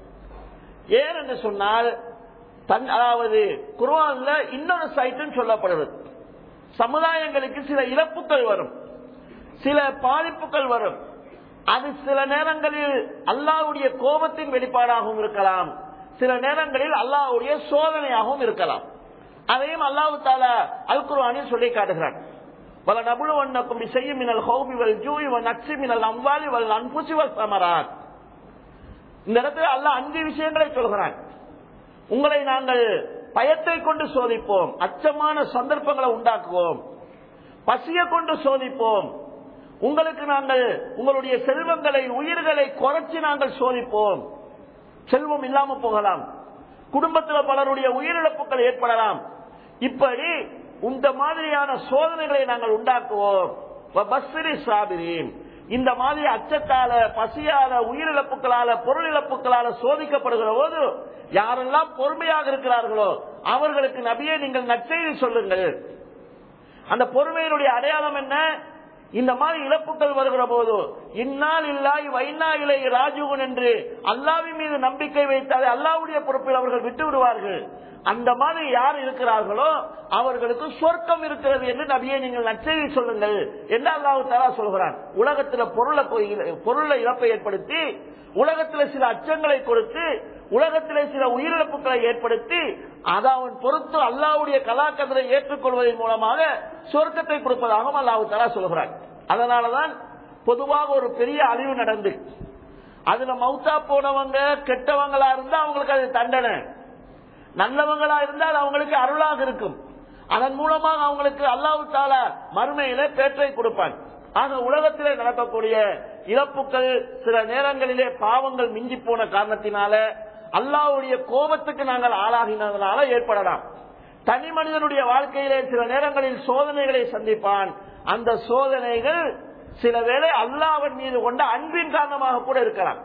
Speaker 2: ஏன் என்று சொன்னால், அதாவது குர்ஆன்ல இன்னொரு சைட்டும் சொல்லப்படுகிறது. சமுதாயங்களுக்கு சில இழப்புகள் வரும், சில பாதிப்புகள் வரும். அது சில நேரங்களில் அல்லாஹ்வுடைய கோபத்தின் வெளிப்பாடாகவும் இருக்கலாம், சில நேரங்களில் அல்லாஹ்வுடைய சோதனையாகவும் இருக்கலாம். அதையும் அல்லாஹ் தஆலா அல் குர்ஆனில் சொல்லி காட்டுகிறான். வலனபுலுவன்னக்கும் பிஷைஇம் மினல் ஹௌஃபி வல் ஜூஇ வ நக்ஸி மினல் அம்வாலி வல் அன்ஃபுஸி வஸ் ஸமராத். இந்த இடத்துல அல்லாஹ் 5 விஷயங்களை சொல்கிறான். உங்களை நாங்கள் பயத்தை கொண்டு சோதிப்போம், அச்சமான சந்தர்ப்பங்களை உண்டாக்குவோம், பசியை கொண்டு சோதிப்போம், உங்களுக்கு நாங்கள் உங்களுடைய செல்வங்களை உயிர்களை குறைச்சி நாங்கள் சோதிப்போம். செல்வம் இல்லாம போகலாம், குடும்பத்தில் பலருடைய உயிரிழப்புகள் ஏற்படலாம். இப்படி இந்த மாதிரியான சோதனைகளை நாங்கள் உண்டாக்குவோம். இந்த மாதிரி அச்சத்தால, பசியால, உயிரிழப்புகளால, பொருள் இழப்புகளால சோதிக்கப்படுகிற போது யாரெல்லாம் பொறுமையாக இருக்கிறார்களோ அவர்களுக்கு நபியே நீங்கள் நற்செய்தி சொல்லுங்கள். அந்த பொறுமையினுடைய அடையாளம் என்ன? இந்த மாதிரி இழப்புகள் வருகிற போது இன்னால் இல்லாய் வைனா இலை ராஜுவன் என்று அல்லாஹ்வின் மீது நம்பிக்கை வைத்தாலே அல்லாஹ்வுடைய பொறுப்பில் அவர்கள் விட்டு விடுவார்கள். அந்த மாதிரி யார் இருக்கிறார்களோ அவர்களுக்கு சொர்க்கம் இருக்கிறது என்று நபியே நீங்கள் நற்செய்தி சொல்லுங்கள் என்று அல்லாஹ் தஆலா சொல்கிறான். உலகத்தில் பொருளை இழப்பை ஏற்படுத்தி, உலகத்தில் சில அச்சங்களை கொடுத்து, உலகத்திலே சில உயிரிழப்புகளை ஏற்படுத்தி அதை அவன் பொறுத்து அல்லாஹ்வுடைய கலாக்கதிரை ஏற்றுக்கொள்வதன் மூலமாக சொர்க்கத்தை கொடுப்பதாகவும் அல்லாஹ் தஆலா சொல்கிறான். அதனாலதான் பொதுவாக ஒரு பெரிய அழிவு நடந்து அதுல மௌத்தா போனவங்க கெட்டவங்களா இருந்தா அவங்களுக்கு அது தண்டனை, நல்லவங்களா இருந்தால் அவங்களுக்கு அருளாக இருக்கும். அதன் மூலமாக அவங்களுக்கு அல்லாஹ் தஆலா மறுமையில பேற்றை கொடுப்பான். ஆக உலகத்திலே நடக்கக்கூடிய இழப்புகள் சில நேரங்களிலே பாவங்கள் மிஞ்சி போன காரணத்தினால, அல்லாஹ்வுடைய கோபத்துக்கு நாங்கள் ஆளாகினதனால ஏற்படலாம். தனி மனிதனுடைய வாழ்க்கையிலே சில நேரங்களில் சோதனைகளை சந்திப்பான். அந்த சோதனைகள் சில வேளை அல்லாஹ்வின் மீது கொண்ட அன்பின் காரணமாக கூட இருக்கலாம்.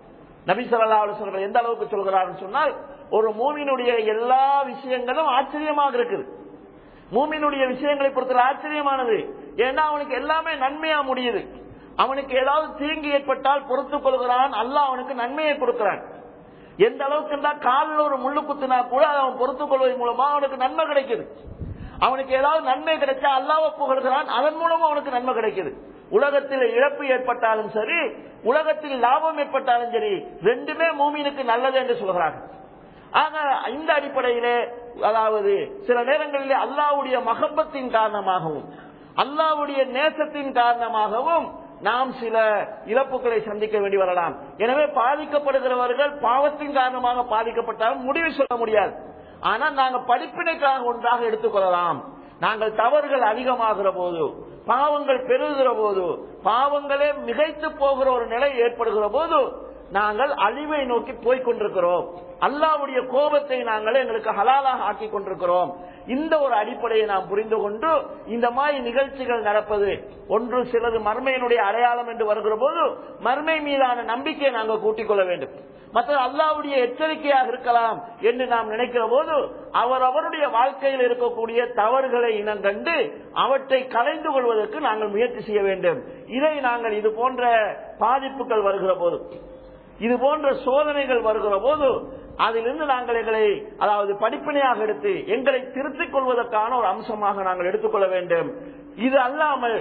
Speaker 2: நபி ஸல்லல்லாஹு அலைஹி வஸல்லம் எந்த அளவுக்கு சொல்கிறார்கள் சொன்னால், ஒரு மூமினுடைய எல்லா விஷயங்களும் ஆச்சரியமாக இருக்குது. மூமினுடைய விஷயங்களை பொறுத்தவரை ஆச்சரியமானது. ஏன்னா அவனுக்கு எல்லாமே நன்மையா முடியுது. அவனுக்கு ஏதாவது தீங்கு ஏற்பட்டால் பொறுத்துக் கொள்கிறான், அல்லாஹ் அவனுக்கு நன்மையை கொடுக்கிறான். எந்த அளவுக்கு இருந்தால் காலில் ஒரு முள்ளு குத்தினா கூட அவன் பொறுத்துக் கொள்வதன் மூலமா அவனுக்கு நன்மை கிடைக்குது. அவனுக்கு ஏதாவது நன்மை கிடைச்சா அல்லாஹ்வை புகழ்கிறான், அதன் மூலமா அவனுக்கு நன்மை கிடைக்குது. உலகத்தில் இழப்பு ஏற்பட்டாலும் சரி, உலகத்தில் லாபம் ஏற்பட்டாலும் சரி, ரெண்டுமே மூமினுக்கு நல்லது என்று சொல்கிறார்கள். ஆக இந்த அடிப்படையிலே, அதாவது சில நேரங்களிலே அல்லாஹ்வுடைய மஹப்பத்தின் காரணமாகவும் அல்லாஹ்வுடைய நேசத்தின் காரணமாகவும் நாம் சில இழப்புகளை சந்திக்க வேண்டி வரலாம். எனவே பாதிக்கப்படுகிறவர்கள் பாவத்தின் காரணமாக பாதிக்கப்பட்டாலும் முடிவு சொல்ல முடியாது. ஆனால் நாங்கள் படிப்பினைக்காக ஒன்றாக எடுத்துக்கொள்ளலாம். நாங்கள் தவறுகள் அதிகமாகிற போது, பாவங்கள் பெருகிற போது, பாவங்களே மிகைத்து போகிற ஒரு நிலை ஏற்படுகிற போது
Speaker 3: நாங்கள் அழிவை நோக்கி போய்கொண்டிருக்கிறோம். அல்லாஹ்வுடைய கோபத்தை நாங்கள் எங்களுக்கு ஹலாலாக ஆக்கி கொண்டிருக்கிறோம். இந்த ஒரு அடிப்படையை நாம் புரிந்து கொண்டு இந்த மாதிரி நிகழ்ச்சிகள் நடப்பது ஒன்று சிலது மர்மையினுடைய அடையாளம் என்று வருகிற போது மர்மை மீதான நம்பிக்கையை நாங்கள் கூட்டிக் கொள்ள வேண்டும். மற்ற அல்லாஹ்வுடைய எச்சரிக்கையாக இருக்கலாம் என்று நாம் நினைக்கிற போது அவருடைய வாழ்க்கையில் இருக்கக்கூடிய தவறுகளை இனங்கண்டு அவற்றை கலைந்து கொள்வதற்கு நாங்கள் முயற்சி செய்ய வேண்டும். இதை நாங்கள் இது போன்ற பாதிப்புகள் வருகிற போது, இது போன்ற சோதனைகள் வருகிற போது அதிலிருந்து நாங்கள் எங்களை படிப்பினையாக எடுத்து எங்களை திருத்திக் கொள்வதற்கான ஒரு அம்சமாக நாங்கள் எடுத்துக்கொள்ள வேண்டும். இது அல்லாமல்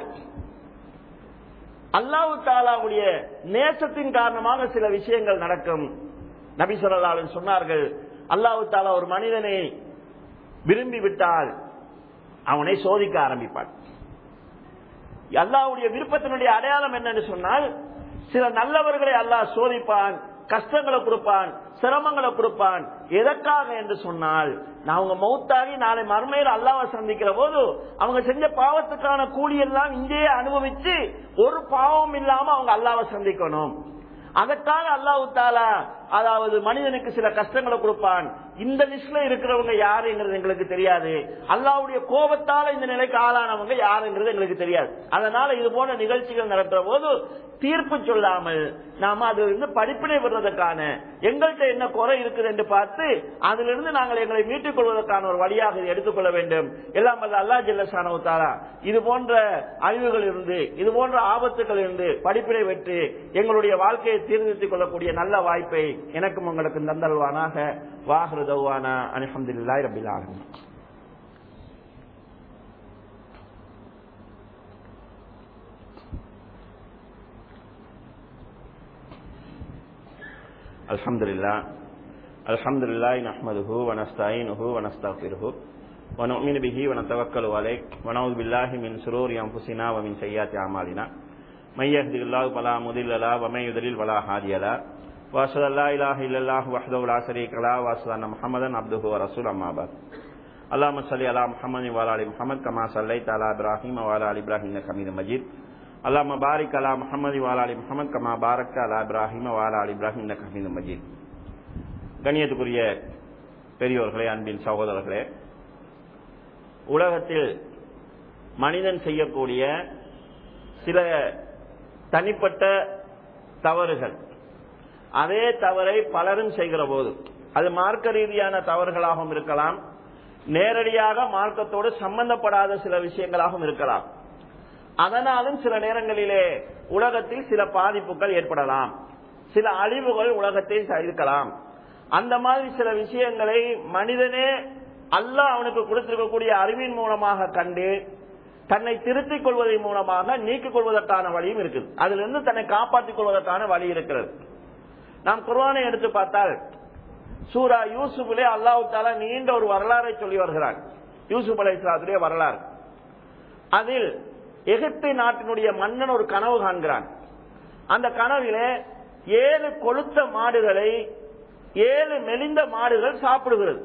Speaker 3: அல்லாஹ் தஆலாவுடைய நேசத்தின் காரணமாக சில விஷயங்கள் நடக்கும். நபி ஸல்லல்லாஹு அலைஹி வஸல்லம் சொன்னார்கள், அல்லாஹ் தஆலா ஒரு மனிதனை விரும்பி விட்டால் அவனை சோதிக்க ஆரம்பிப்பான். அல்லாஹ்வுடைய விருப்பத்தினுடைய அடையாளம் என்னன்னு சொன்னால், சில நல்லவர்களை அல்லாஹ் சோதிப்பான், கஷ்டங்களை கொடுப்பான், சிரமங்களை கொடுப்பான். எதற்காக என்று சொன்னால், அவங்க மௌத்தாகி நாளை மறுமையில் அல்லாஹ்வை சந்திக்கிற போது அவங்க செஞ்ச பாவத்துக்கான கூலி எல்லாம் இங்கேயே அனுபவிச்சு ஒரு பாவம் இல்லாம அவங்க அல்லாஹ்வை சந்திக்கணும். அதற்காக அல்லாஹ் தஆலா மனிதனுக்கு சில கஷ்டங்களை கொடுப்பான். இந்த லிஸ்ட்ல இருக்கிறவங்க யாருங்கிறது எங்களுக்கு தெரியாது. அல்லாஹ்வுடைய கோபத்தால இந்த நிலைக்கு ஆளானவங்க யாருங்கிறது எங்களுக்கு தெரியாது. அதனால இது போன்ற நிகழ்ச்சிகள் நடக்கிற போது தீர்ப்பு சொல்லாமல் நாம அதிலிருந்து படிப்பினை பெறுவதற்கான எங்கள்கிட்ட என்ன குறை இருக்குது என்று பார்த்து அதிலிருந்து நாங்கள் எங்களை மீட்டுக் கொள்வதற்கான ஒரு வழியாக இதை எடுத்துக்கொள்ள வேண்டும். எல்லாம் வல்ல அல்லாஹ் ஜல்ல ஷானஹு தஆலா இது போன்ற அழிவுகள் இருந்து, இது போன்ற ஆபத்துகள் இருந்து படிப்பினை பெற்று எங்களுடைய வாழ்க்கையை தீர்நிறுத்திக் கொள்ளக்கூடிய நல்ல வாய்ப்பை எனக்கும் உங்களுக்கு தந்தல்வானாக. வாஹிரு தஅவானா அல்ஹம்துலில்லாஹி ரப்பில் ஆலமீன். அல்ஹம்துலில்லாஹி நஹ்மதுஹு வ நஸ்தஈனுஹு வ நஸ்தக்ஃபிருஹு வ நு'மினு பிஹி வ நதவக்கலு அலைஹி வ நஊது பில்லாஹி மின் ஷுரூரி அன்ஃபுஸினா வ மின் ஸய்யிஆத்தி அமாலினா மை யஹ்திஹில்லாஹு ஃபலா முதில்ல லஹு வ மை யுத்லில் ஃபலா ஹாதிய லஹு வ அஷ்ஹது அல்லா இலாஹ இல்லல்லாஹு வஹ்தஹு லா ஷரீக லஹு வ அஷ்ஹது அன்ன முஹம்மதன் அப்துஹு வ ரசூலுஹு அம்மா பஅத். அல்லாஹும்ம ஸல்லி அலா முஹம்மதின் வ அலா ஆலி முஹம்மத் கமா ஸல்லைத அலா இப்ராஹீம வ அலா ஆலி இப்ராஹீம் இன்னக ஹமீதும் மஜீத். அல்லாஹும்ம பாரிக் அலா முஹம்மதின் வ அலா ஆலி முஹம்மத் கமா பாரக்த அலா இப்ராஹீம வ அலா ஆலி இப்ராஹீம் இன்னக ஹமீதும் மஜீத். கண்ணியத்துக்குரிய பெரியோர்களே, அன்பின் சகோதரர்களே, உலகத்தில் மனிதன் செய்யக்கூடிய சில தனிப்பட்ட தவறுகள், அதே தவறை பலரும் செய்கிற போது அது மார்க்க ரீதியான தவறுகளாகவும் இருக்கலாம், நேரடியாக மார்க்கத்தோடு சம்பந்தப்படாத சில விஷயங்களாகவும் இருக்கலாம். அதனாலும் சில நேரங்களிலே உலகத்தில் சில பாதிப்புகள் ஏற்படலாம், சில அழிவுகள் உலகத்தில் இருக்கலாம். அந்த மாதிரி சில விஷயங்களை மனிதனே அல்லாஹ் அவனுக்கு கொடுத்திருக்கக்கூடிய அறிவின் மூலமாக கண்டு தன்னை திருத்திக் கொள்வதன் மூலமாக நீக்கிக் கொள்வதற்கான வழியும் இருக்குது. அதிலிருந்து தன்னை காப்பாற்றிக் கொள்வதற்கான வழி இருக்கிறது. நாம் குர்ஆனை எடுத்து பார்த்தால் சூரா யூசுஃபிலே அல்லாஹ் தஆலா நீண்ட ஒரு வரலாறை சொல்லி வருகிறார். யூசுப் அலைஹிஸ்ஸலாத்துடைய வரலாறு. அதில் எகிப்து நாட்டினுடைய மன்னன் ஒரு கனவு காண்கிறான். அந்த கனவிலே 7 கொழுத்த மாடுகளை 7 மெலிந்த மாடுகள் சாப்பிடுகிறது.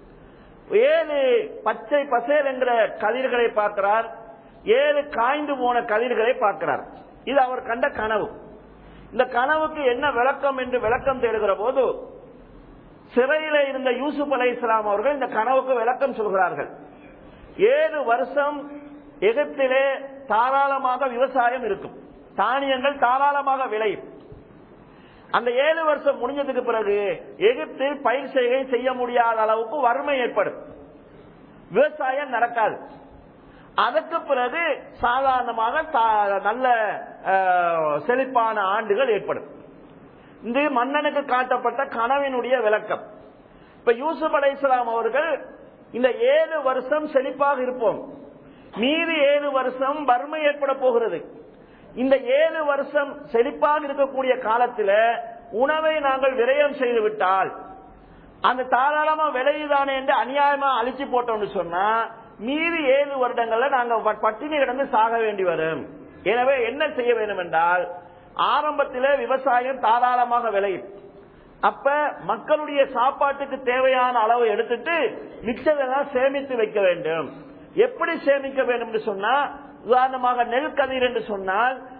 Speaker 3: 7 பச்சை பசேல் என்ற கதிர்களை பார்க்கிறார், 7 காய்ந்து போன கதிர்களை பார்க்கிறார். இது அவர் கண்ட கனவு. இந்த கனவுக்கு என்ன விளக்கம் என்று விளக்கம் தேடுகிற போது சிறையில இருந்த யூசுப் அலைஹிஸ்ஸலாம் அவர்கள் இந்த கனவுக்கு விளக்கம் சொல்கிறார்கள். 7 வருஷம் எகிப்திலே தாராளமாக விவசாயம் இருக்கும், தானியங்கள் தாராளமாக விளையும். அந்த 7 வருஷம் முடிஞ்சதுக்கு பிறகு எகிப்தில் பயிர் செய்கை செய்ய முடியாத அளவுக்கு வறுமை ஏற்படும், விவசாயம் நடக்காது. அதற்கு பிறகு சாதாரணமாக நல்ல செழிப்பான ஆண்டுகள் ஏற்படும். இந்த மன்னனுக்கு காட்டப்பட்ட கனவினுடைய விளக்கம். இப்ப யூசுப் அலைஹிஸ்ஸலாம் அவர்கள் இந்த 7 வருஷம் செழிப்பாக இருப்போம், மீதி 7 வருஷம் வறுமை ஏற்பட போகிறது. இந்த 7 வருஷம் செழிப்பாக இருக்கக்கூடிய காலத்தில் உணவை நாங்கள் விரயம் செய்து விட்டால் அந்த தாராளமா விளையுதானே என்று அநியாயமா அழிச்சு போட்டோம்னு சொன்னா மீதி 7 வருடங்கள்ல நாங்க பட்டினி கிடந்து சாக வேண்டி வரும். எனவே என்ன செய்ய வேண்டும் என்றால், ஆரம்பத்திலே விவசாயம் தாராளமாக விளையும். அப்ப மக்களுடைய சாப்பாட்டுக்கு தேவையான அளவு எடுத்துட்டு மிச்சதெல்லாம் சேமித்து வைக்க வேண்டும். எப்படி சேமிக்க வேண்டும் என்று சொன்னா, உதாரணமாக நெல் கதிர் என்று சொன்னால்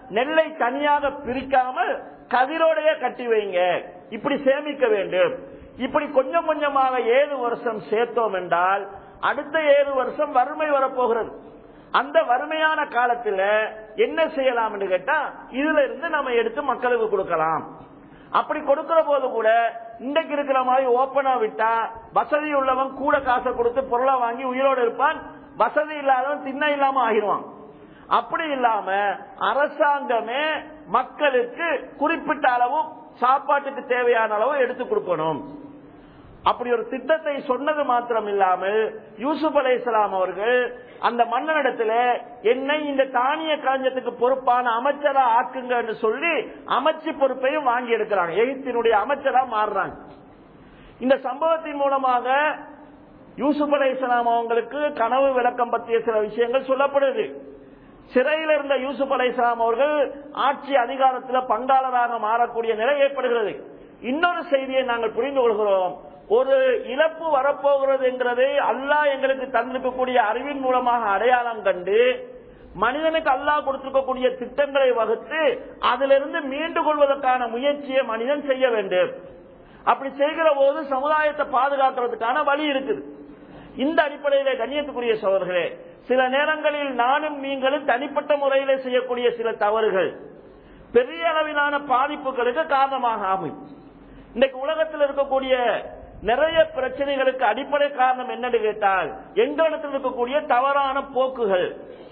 Speaker 3: நெல்லை தனியாக பிரிக்காமல் கதிரோடைய கட்டி வைங்க, இப்படி சேமிக்க வேண்டும். இப்படி கொஞ்சம் கொஞ்சமாக 7 வருஷம் சேர்த்தோம் என்றால் அடுத்த 7 வருஷம் வறுமை வரப்போகிறது. அந்த வறுமையான காலத்தில் என்ன செய்யலாம் என்று கேட்டா இதுல இருந்து நம்ம எடுத்து மக்களுக்கு கொடுக்கலாம். அப்படி கொடுக்கிற போது கூட இன்றைக்கு இருக்கிற மாதிரி ஓப்பனா விட்டா வசதி உள்ளவன் கூட காசை கொடுத்து பொருளை வாங்கி உயிரோடு இருப்பான், வசதி இல்லாதவன் தின்ன இல்லாம ஆகிடுவான். அப்படி இல்லாம அரசாங்கமே மக்களுக்கு குறிப்பிட்ட அளவு சாப்பாட்டுக்கு தேவையான அளவு எடுத்து கொடுக்கணும். அப்படி ஒரு திட்டத்தை சொன்னது மாத்திரம் இல்லாமல் யூசுப் அலைஹிஸ்ஸலாம் அவர்கள் அந்த மன்னனிடத்தில் என்னை இந்த தானிய களஞ்சத்துக்கு பொறுப்பான அமைச்சரா ஆக்குங்க சொல்லி அமைச்சு பொறுப்பையும் வாங்கி எடுக்கிறாங்க. எகிப்தினுடைய அமைச்சரா மாறுறாங்க. இந்த சம்பவத்தின் மூலமாக யூசுப் அலைஹிஸ்ஸலாம் அவங்களுக்கு கனவு விளக்கம் பற்றிய சில விஷயங்கள் சொல்லப்படுது. சிறையில் இருந்த யூசுப் அலைஹிஸ்ஸலாம் அவர்கள் ஆட்சி அதிகாரத்தில் பங்காளராக மாறக்கூடிய நிலை ஏற்படுகிறது. இன்னொரு செய்தியை நாங்கள் புரிந்து கொள்கிறோம். ஒரு இழப்பு வரப்போகிறது என்கிறதை அல்லாஹ் எங்களுக்கு தந்திருக்கக்கூடிய அறிவின் மூலமாக அடையாளம் கண்டு மனிதனுக்கு அல்லாஹ் கொடுத்திருக்கக்கூடிய திட்டங்களை வகுத்து அதிலிருந்து மீண்டு கொள்வதற்கான முயற்சியை மனிதன் செய்ய வேண்டும். அப்படி செய்கிற போது சமுதாயத்தை பாதுகாக்கிறதுக்கான வழி இருக்குது. இந்த அடிப்படையிலே கண்ணியத்துக்குரிய சகோதரர்களே, சில நேரங்களில் நானும் நீங்களும் தனிப்பட்ட முறையிலே செய்யக்கூடிய சில தவறுகள் பெரிய அளவிலான பாதிப்புகளுக்கு காரணமாக ஆகும். இன்றைக்கு உலகத்தில் இருக்கக்கூடிய நிறைய பிரச்சனைகளுக்கு அடிப்படை காரணம் என்னன்னு கேட்டால் எங்களிடத்தில் இருக்கக்கூடிய தவறான போக்குகள்.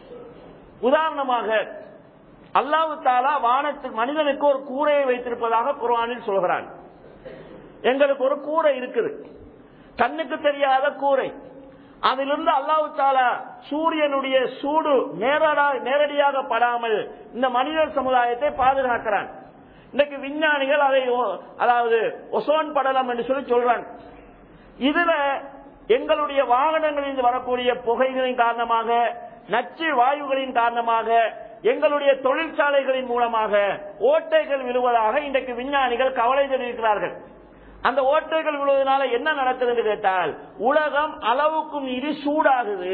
Speaker 3: உதாரணமாக அல்லாஹ் தஆலா வானத்தில் மனிதனுக்கு ஒரு கூரையை வைத்திருப்பதாக குர்ஆனில் சொல்கிறான். எங்களுக்கு ஒரு கூரை இருக்குது, கண்ணுக்கு தெரியாத கூரை. அதிலிருந்து அல்லாஹ் தஆலா சூரியனுடைய சூடு நேரடியாக படாமல் இந்த மனித சமுதாயத்தை பாதுகாக்கிறான். இன்னைக்கு விஞ்ஞானிகள் அதை அதாவது ஓசோன் படலம் என்று சொல்லி சொல்றாங்க. இதுல எங்களுடைய வாகனங்களில் வரக்கூடிய புகைகளின் காரணமாக, நச்சு வாயுகளின் காரணமாக, எங்களுடைய தொழிற்சாலைகளின் மூலமாக ஓட்டைகள் விழுவதாக இன்றைக்கு விஞ்ஞானிகள் கவலை தெரிவிக்கிறார்கள். அந்த ஓட்டைகள் விழுவதனால என்ன நடக்குது என்று கேட்டால் உலகம் அளவுக்கு மீறி சூடாகுது.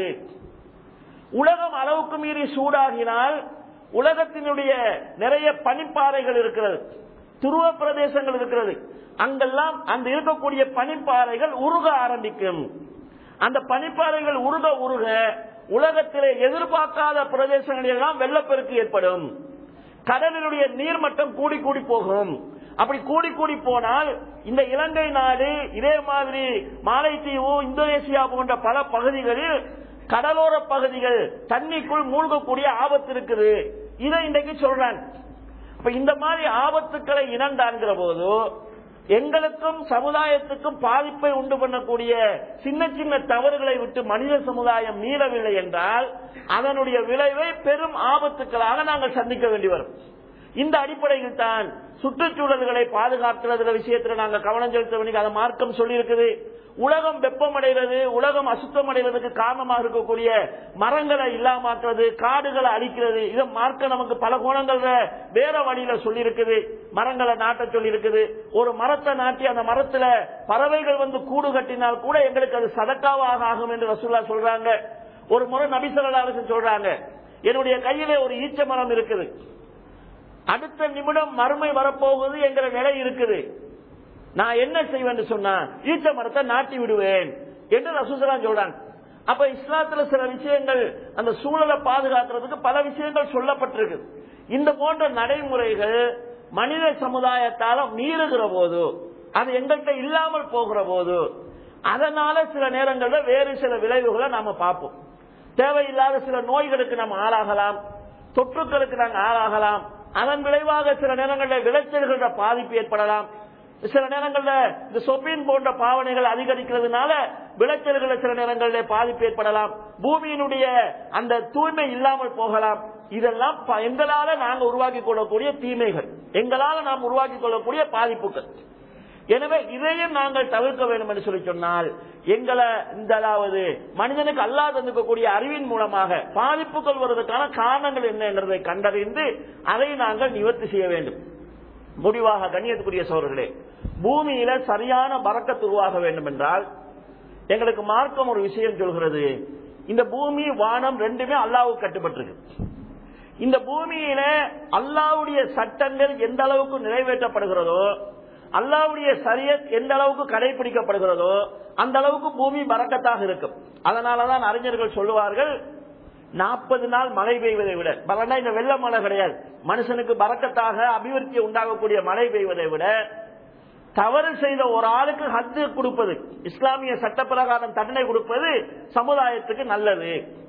Speaker 3: உலகம் அளவுக்கு மீறி சூடாகினால் உலகத்தினுடைய நிறைய பனிப்பாறைகள் இருக்கிறது, துருவ பிரதேசங்கள் இருக்கிறது. அங்கெல்லாம் அந்த இருக்கக்கூடிய பனிப்பாறைகள் உருக ஆரம்பிக்கும். அந்த பனிப்பாறைகள் உருக உருக உலகத்திலே எதிர்பார்க்காத பிரதேசங்களிலெல்லாம் வெள்ளப்பெருக்கு ஏற்படும். கடலினுடைய நீர்மட்டம் கூடி கூடி போகும். அப்படி கூடி கூடி போனால் இந்த இலங்கை நாடு, இதே மாதிரி மாலைத்தீவு, இந்தோனேசியா போன்ற பல பகுதிகளில் கடலோர பகுதிகள் தண்ணிக்குள் மூழ்கக்கூடிய ஆபத்து இருக்குது. இதை இன்றைக்கு சொல்றாங்க. அப்ப இந்த மாதிரி ஆபத்துக்களை இனந்தான்கிற போது எங்களுக்கும் சமுதாயத்துக்கும் பாதிப்பை உண்டு பண்ணக்கூடிய சின்ன சின்ன தவறுகளை விட்டு மனித சமுதாயம் மீறவில்லை என்றால் அதனுடைய விளைவை பெரும் ஆபத்துக்களாக நாங்கள் சந்திக்க வேண்டி வரும். இந்த அடிப்படையில் தான் சுற்றுச்சூழல்களை பாதுகாக்கிற விஷயத்தில் நாங்கள் கவனம் செலுத்த வேண்டிய அதை மார்க்கம் சொல்லி இருக்குது. உலகம் வெப்பமடைகிறது, உலகம் அசுத்தமடைவதற்கு காரணமாக இருக்கக்கூடிய மரங்களை இல்லாமக்கிறது, காடுகளை அழிக்கிறது. இதை மார்க்க நமக்கு பல கோணங்கள்ல வேற வழியில சொல்லி இருக்குது. மரங்களை நாட்ட சொல்லி இருக்குது. ஒரு மரத்தை நாட்டி அந்த மரத்துல பறவைகள் வந்து கூடு கட்டினால் கூட எங்களுக்கு அது சதக்காவாக ஆகும் என்று ரசூலுல்லாஹ் சொல்றாங்க. ஒரு முறை நபி ஸல்லல்லாஹு அலைஹி வஸல்லம் சொல்றாங்க, என்னுடைய கையிலே ஒரு ஈச்ச மரம் இருக்குது, அடுத்த நிமிடம் மறுமை வரப்போகுது என்கிற நிலை இருக்குது, நான் என்ன செய்வேன் சொன்னா ஈச்ச மரத்தை நாட்டி விடுவேன் என்று ரசூலுல்லாஹ் சொல்றாங்க. அப்ப இஸ்லாத்துல சில விஷயங்கள் அந்த சூழலை பாதுகாக்கிறதுக்கு பல விஷயங்கள் சொல்லப்பட்டிருக்கு. இந்த போன்ற நடைமுறைகள் மனித சமுதாயத்தால மீறுகிற போது, அது எங்கள்கிட்ட இல்லாமல் போகிற போது, அதனால சில நேரங்களில் வேறு சில விளைவுகளை நாம பார்ப்போம். தேவையில்லாத சில நோய்களுக்கு நாம் ஆளாகலாம், தொற்றுக்களுக்கு நாங்கள் ஆளாகலாம். அதன் விளைவாக சில நேரங்களில் விளைச்சல்கள பாதிப்பு ஏற்படலாம். சில நேரங்களில் இந்த சொப்பின் போன்ற பாவனைகள் அதிகரிக்கிறதுனால விளைச்சல்களை சில நேரங்களில் பாதிப்பு ஏற்படலாம். பூமியினுடைய அந்த தூய்மை இல்லாமல் போகலாம். இதெல்லாம் எங்களால நாங்கள் உருவாக்கி கொள்ளக்கூடிய தீமைகள், எங்களால நாம் உருவாக்கி கொள்ளக்கூடிய பாதிப்புகள். எனவே இதையும் நாங்கள் தவிர்க்க வேண்டும் என்று சொல்லி சொன்னால் எங்களை இந்த அதாவது மனிதனுக்கு அல்லாஹ் தந்திருக்கக்கூடிய அறிவின் மூலமாக பாதிப்புகள் வருவதற்கான காரணங்கள் என்ன என்பதை கண்டறிந்து அதை நாங்கள் நிவர்த்தி செய்ய வேண்டும். முடிவாக கண்ணியத்துக்குரிய சகோதரர்களே, பூமியில சரியான பரக்கத் உருவாக வேண்டும் என்றால் எங்களுக்கு மார்க்கம் ஒரு விஷயம் சொல்கிறது. இந்த பூமி வானம் ரெண்டுமே அல்லாஹ்வுக்கு கட்டுப்பட்டிருக்கு. இந்த பூமியில அல்லாஹ்வுடைய சட்டங்கள் எந்த அளவுக்கு நிறைவேற்றப்படுகிறதோ, அல்லாஹ்வுடைய ஷரியத் எந்த அளவுக்கு கடைபிடிக்கப்படுகிறதோ அந்த அளவுக்கு பூமி பரக்கத்தாக இருக்கும். அதனாலதான் அறிஞர்கள் சொல்லுவார்கள், 40 நாள் மழை பெய்வதை விட, பலனா இந்த வெள்ள மழை கிடையாது, மனுஷனுக்கு பரக்கத்தாக அபிவிருத்தி உண்டாகக்கூடிய மழை பெய்வதை விட தவறு செய்த ஒரு ஆளுக்கு ஹத்து கொடுப்பது, இஸ்லாமிய சட்ட பிரகாரம் தண்டனை கொடுப்பது சமுதாயத்துக்கு நல்லது.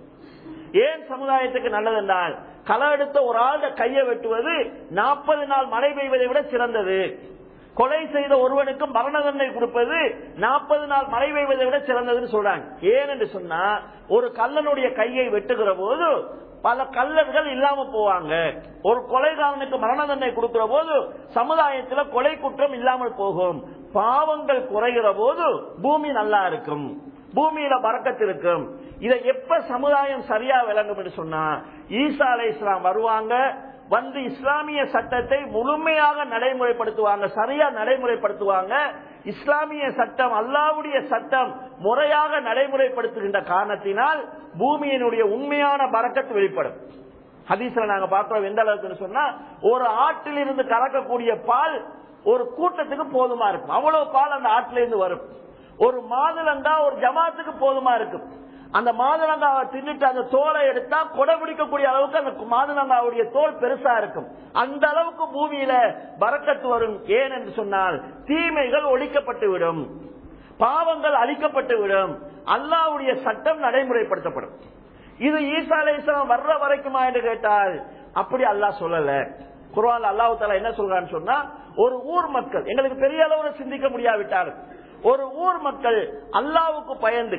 Speaker 3: ஏன் சமுதாயத்துக்கு நல்லது என்றால், களை எடுத்த ஒரு ஆளுடைய கையை வெட்டுவது 40 நாள் மழை பெய்வதை விட சிறந்தது. கொலை செய்த ஒருவனுக்கு மரண தண்டனை கொடுப்பது 40 நாள் மழை பெய்வதை விட சிறந்ததுன்னு சொல்றாங்க. ஏன் என்று சொன்னா, ஒரு கள்ளனுடைய கையை வெட்டுகிற போது பல கள்ளர்கள் இல்லாம போவாங்க. ஒரு கொலைகாரனுக்கு மரண தண்டனை கொடுக்கிற போது சமுதாயத்தில் கொலை குற்றம் இல்லாமல் போகும். பாவங்கள் குறைகிற போது பூமி நல்லா இருக்கும், பூமியில பரக்கத்து இருக்கும். இதை எப்ப சமுதாயம் சரியா விளங்கும் என்று சொன்னா, ஈசா அலைஹிஸ்ஸலாம் வருவாங்க, வந்து இஸ்லாமிய சட்டத்தை முழுமையாக நடைமுறைப்படுத்துவாங்க, சரியா நடைமுறைப்படுத்துவாங்க. இஸ்லாமிய சட்டம் அல்லாஹ்வுடைய சட்டம் முறையாக நடைமுறைப்படுத்துகின்ற காரணத்தினால் பூமியினுடைய உண்மையான பரக்கத்து வெளிப்படும். ஹதீஸ்ல நாங்க பார்க்கிறோம் எந்த அளவுக்கு சொன்னா, ஒரு ஆற்றில் இருந்து கறக்கக்கூடிய பால் ஒரு கூட்டத்துக்கு போதுமா இருக்கும், அவ்வளவு பால் அந்த ஆற்றில இருந்து வரும். ஒரு மாதுளங்கா ஒரு ஜமாத்துக்கு போதுமா இருக்கும். அந்த மாதுளங்காவை தின்னுட்டு அந்த தோலை எடுத்தா கொடை பிடிக்கக்கூடிய அளவுக்கு அந்த மாதுளங்காவுடைய தோல் பெருசா இருக்கும். அந்த அளவுக்கு பூமியில பரக்கத்து வரும். ஏன் என்று சொன்னால், தீமைகள் ஒழிக்கப்பட்டு விடும், பாவங்கள் அழிக்கப்பட்டு விடும், அல்லாஹ்வுடைய சட்டம் நடைமுறைப்படுத்தப்படும். இது ஈசா அலைஹிஸ்ஸலாம் வர்ற வரைக்குமா என்று கேட்டால் அப்படி அல்லாஹ் சொல்லல. குர்ஆன்ல அல்லாஹ் தஆலா என்ன சொல்றான்னு சொன்னா, ஒரு ஊர் மக்கள், எங்களுக்கு பெரிய அளவுல சிந்திக்க முடியாவிட்டாலும் ஒரு ஊர் மக்கள் அல்லாஹ்வுக்கு பயந்து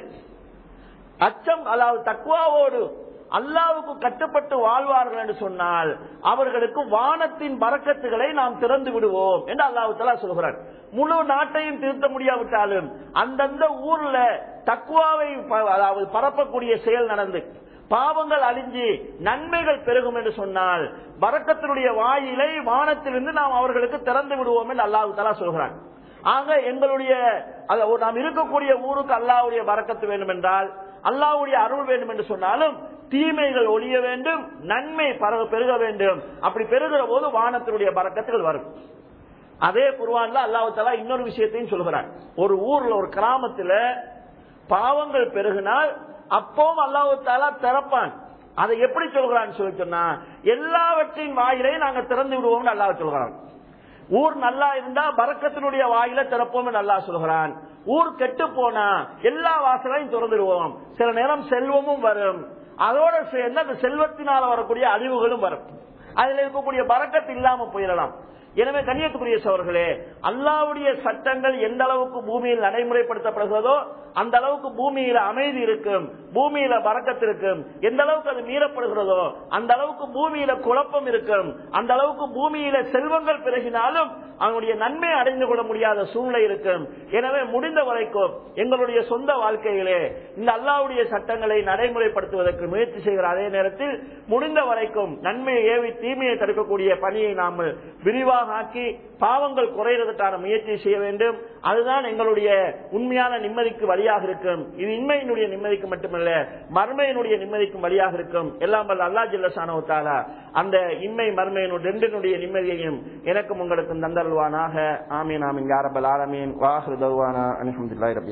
Speaker 3: அச்சம், அதாவது தக்வாவோடு அல்லாஹ்வுக்கு கட்டுப்பட்டு வாழ்வார்கள் என்று சொன்னால் அவர்களுக்கு வானத்தின் பரக்கத்துகளை நாம் திறந்து விடுவோம் என்று அல்லாஹ் தஆலா சொல்கிறார். முழு நாட்டையும் திருத்த முடியாவிட்டாலும் அந்தந்த ஊர்ல தக்வாவை அதாவது பரப்பக்கூடிய செயல் நடந்து பாவங்கள் அழிஞ்சு நன்மைகள் பெருகும் என்று சொன்னால் பரக்கத்தினுடைய வாயிலை வானத்திலிருந்து நாம் அவர்களுக்கு திறந்து விடுவோம் என்று அல்லாஹ் தஆலா சொல்கிறார். ஆக எங்களுடைய நாம் இருக்கக்கூடிய ஊருக்கு அல்லாஹ்வுடைய பரக்கத்து வேண்டும் என்றால், அல்லாஹ்வுடைய அருள் வேண்டும் என்று சொன்னாலும் தீமைகள் ஒழிய வேண்டும், நன்மை பெருக வேண்டும். அப்படி பெருகிற போது வானத்தினுடைய பரக்கத்துகள் வரும். அதே குர்ஆன்ல அல்லாஹ் தஆலா இன்னொரு விஷயத்தையும் சொல்கிறார். ஒரு ஊர்ல ஒரு கிராமத்துல பாவங்கள் பெருகினால் அப்பவும் அல்லாஹ் தஆலா திறப்பான். அதை எப்படி சொல்கிறான்னு சொல்லி சொன்னா, எல்லாவற்றின் வாயிலையும் நாங்க திறந்து விடுவோம்னு அல்லாஹ் சொல்கிறான். ஊர் நல்லா இருந்தா பரக்கத்தினுடைய வாயில திறப்போம் அல்லாஹ் சொல்கிறான். ஊர் கெட்டு போனா எல்லா வாசலையும் திறந்துடுவோம். சில நேரம் செல்வமும் வரும், அதோட சேர்ந்து அந்த செல்வத்தினால வரக்கூடிய அழிவுகளும் வரும். அதுல இருக்கக்கூடிய பரக்கத்து இல்லாம போயிடலாம். எனவே கண்ணியத்துக்குரிய சகோதரர்களே, அல்லாஹ்வுடைய சட்டங்கள் எந்த அளவுக்கு பூமியில் நடைமுறைப்படுத்தப்படுகிறதோ அந்த அளவுக்கு பூமியில அமைதி இருக்கும், பூமியில பரக்கத்து இருக்கும். எந்த அளவுக்கு அது மீறப்படுகிறதோ அந்த அளவுக்கு பூமியில குழப்பம் இருக்கும், அந்த அளவுக்கு பூமியில செல்வங்கள் பெருகினாலும் அவனுடைய நன்மை அடைந்து கொள்ள முடியாத சூழ்நிலை இருக்கும். எனவே முடிந்த வரைக்கும் எங்களுடைய சொந்த வாழ்க்கையிலே இந்த அல்லாஹ்வுடைய சட்டங்களை நடைமுறைப்படுத்துவதற்கு முயற்சி செய்கிற அதே நேரத்தில் முடிந்த வரைக்கும் நன்மையை ஏவி தீமையை தடுக்கக்கூடிய பணியை நாம் விரிவாக ஆக்கி பாவங்கள் குறைவதற்கான முயற்சி செய்ய வேண்டும். அதுதான் எங்களுடைய உண்மையான நிம்மதிக்கு வழியாக இருக்கும். இது இன்மையினுடைய நிம்மதிக்கு மட்டுமல்ல, மர்மையினுடைய நிம்மதிக்கும் வழியாக இருக்கும். எல்லாம் வல்ல அல்லாஹ் ஜல்ல ஷானஹு வ தஆலா அந்த இன்மை மர்மையினுடைய ரெண்டினுடைய நிம்மதியையும் எனக்கும் உங்களுக்கும் தந்தருள்வானாக. ஆமீன் ஆமீன் யா ரப்பல் ஆலமீன். வ ஆகிரு தஅவானா அல்ஹம்துலில்லாஹி ரப்பில்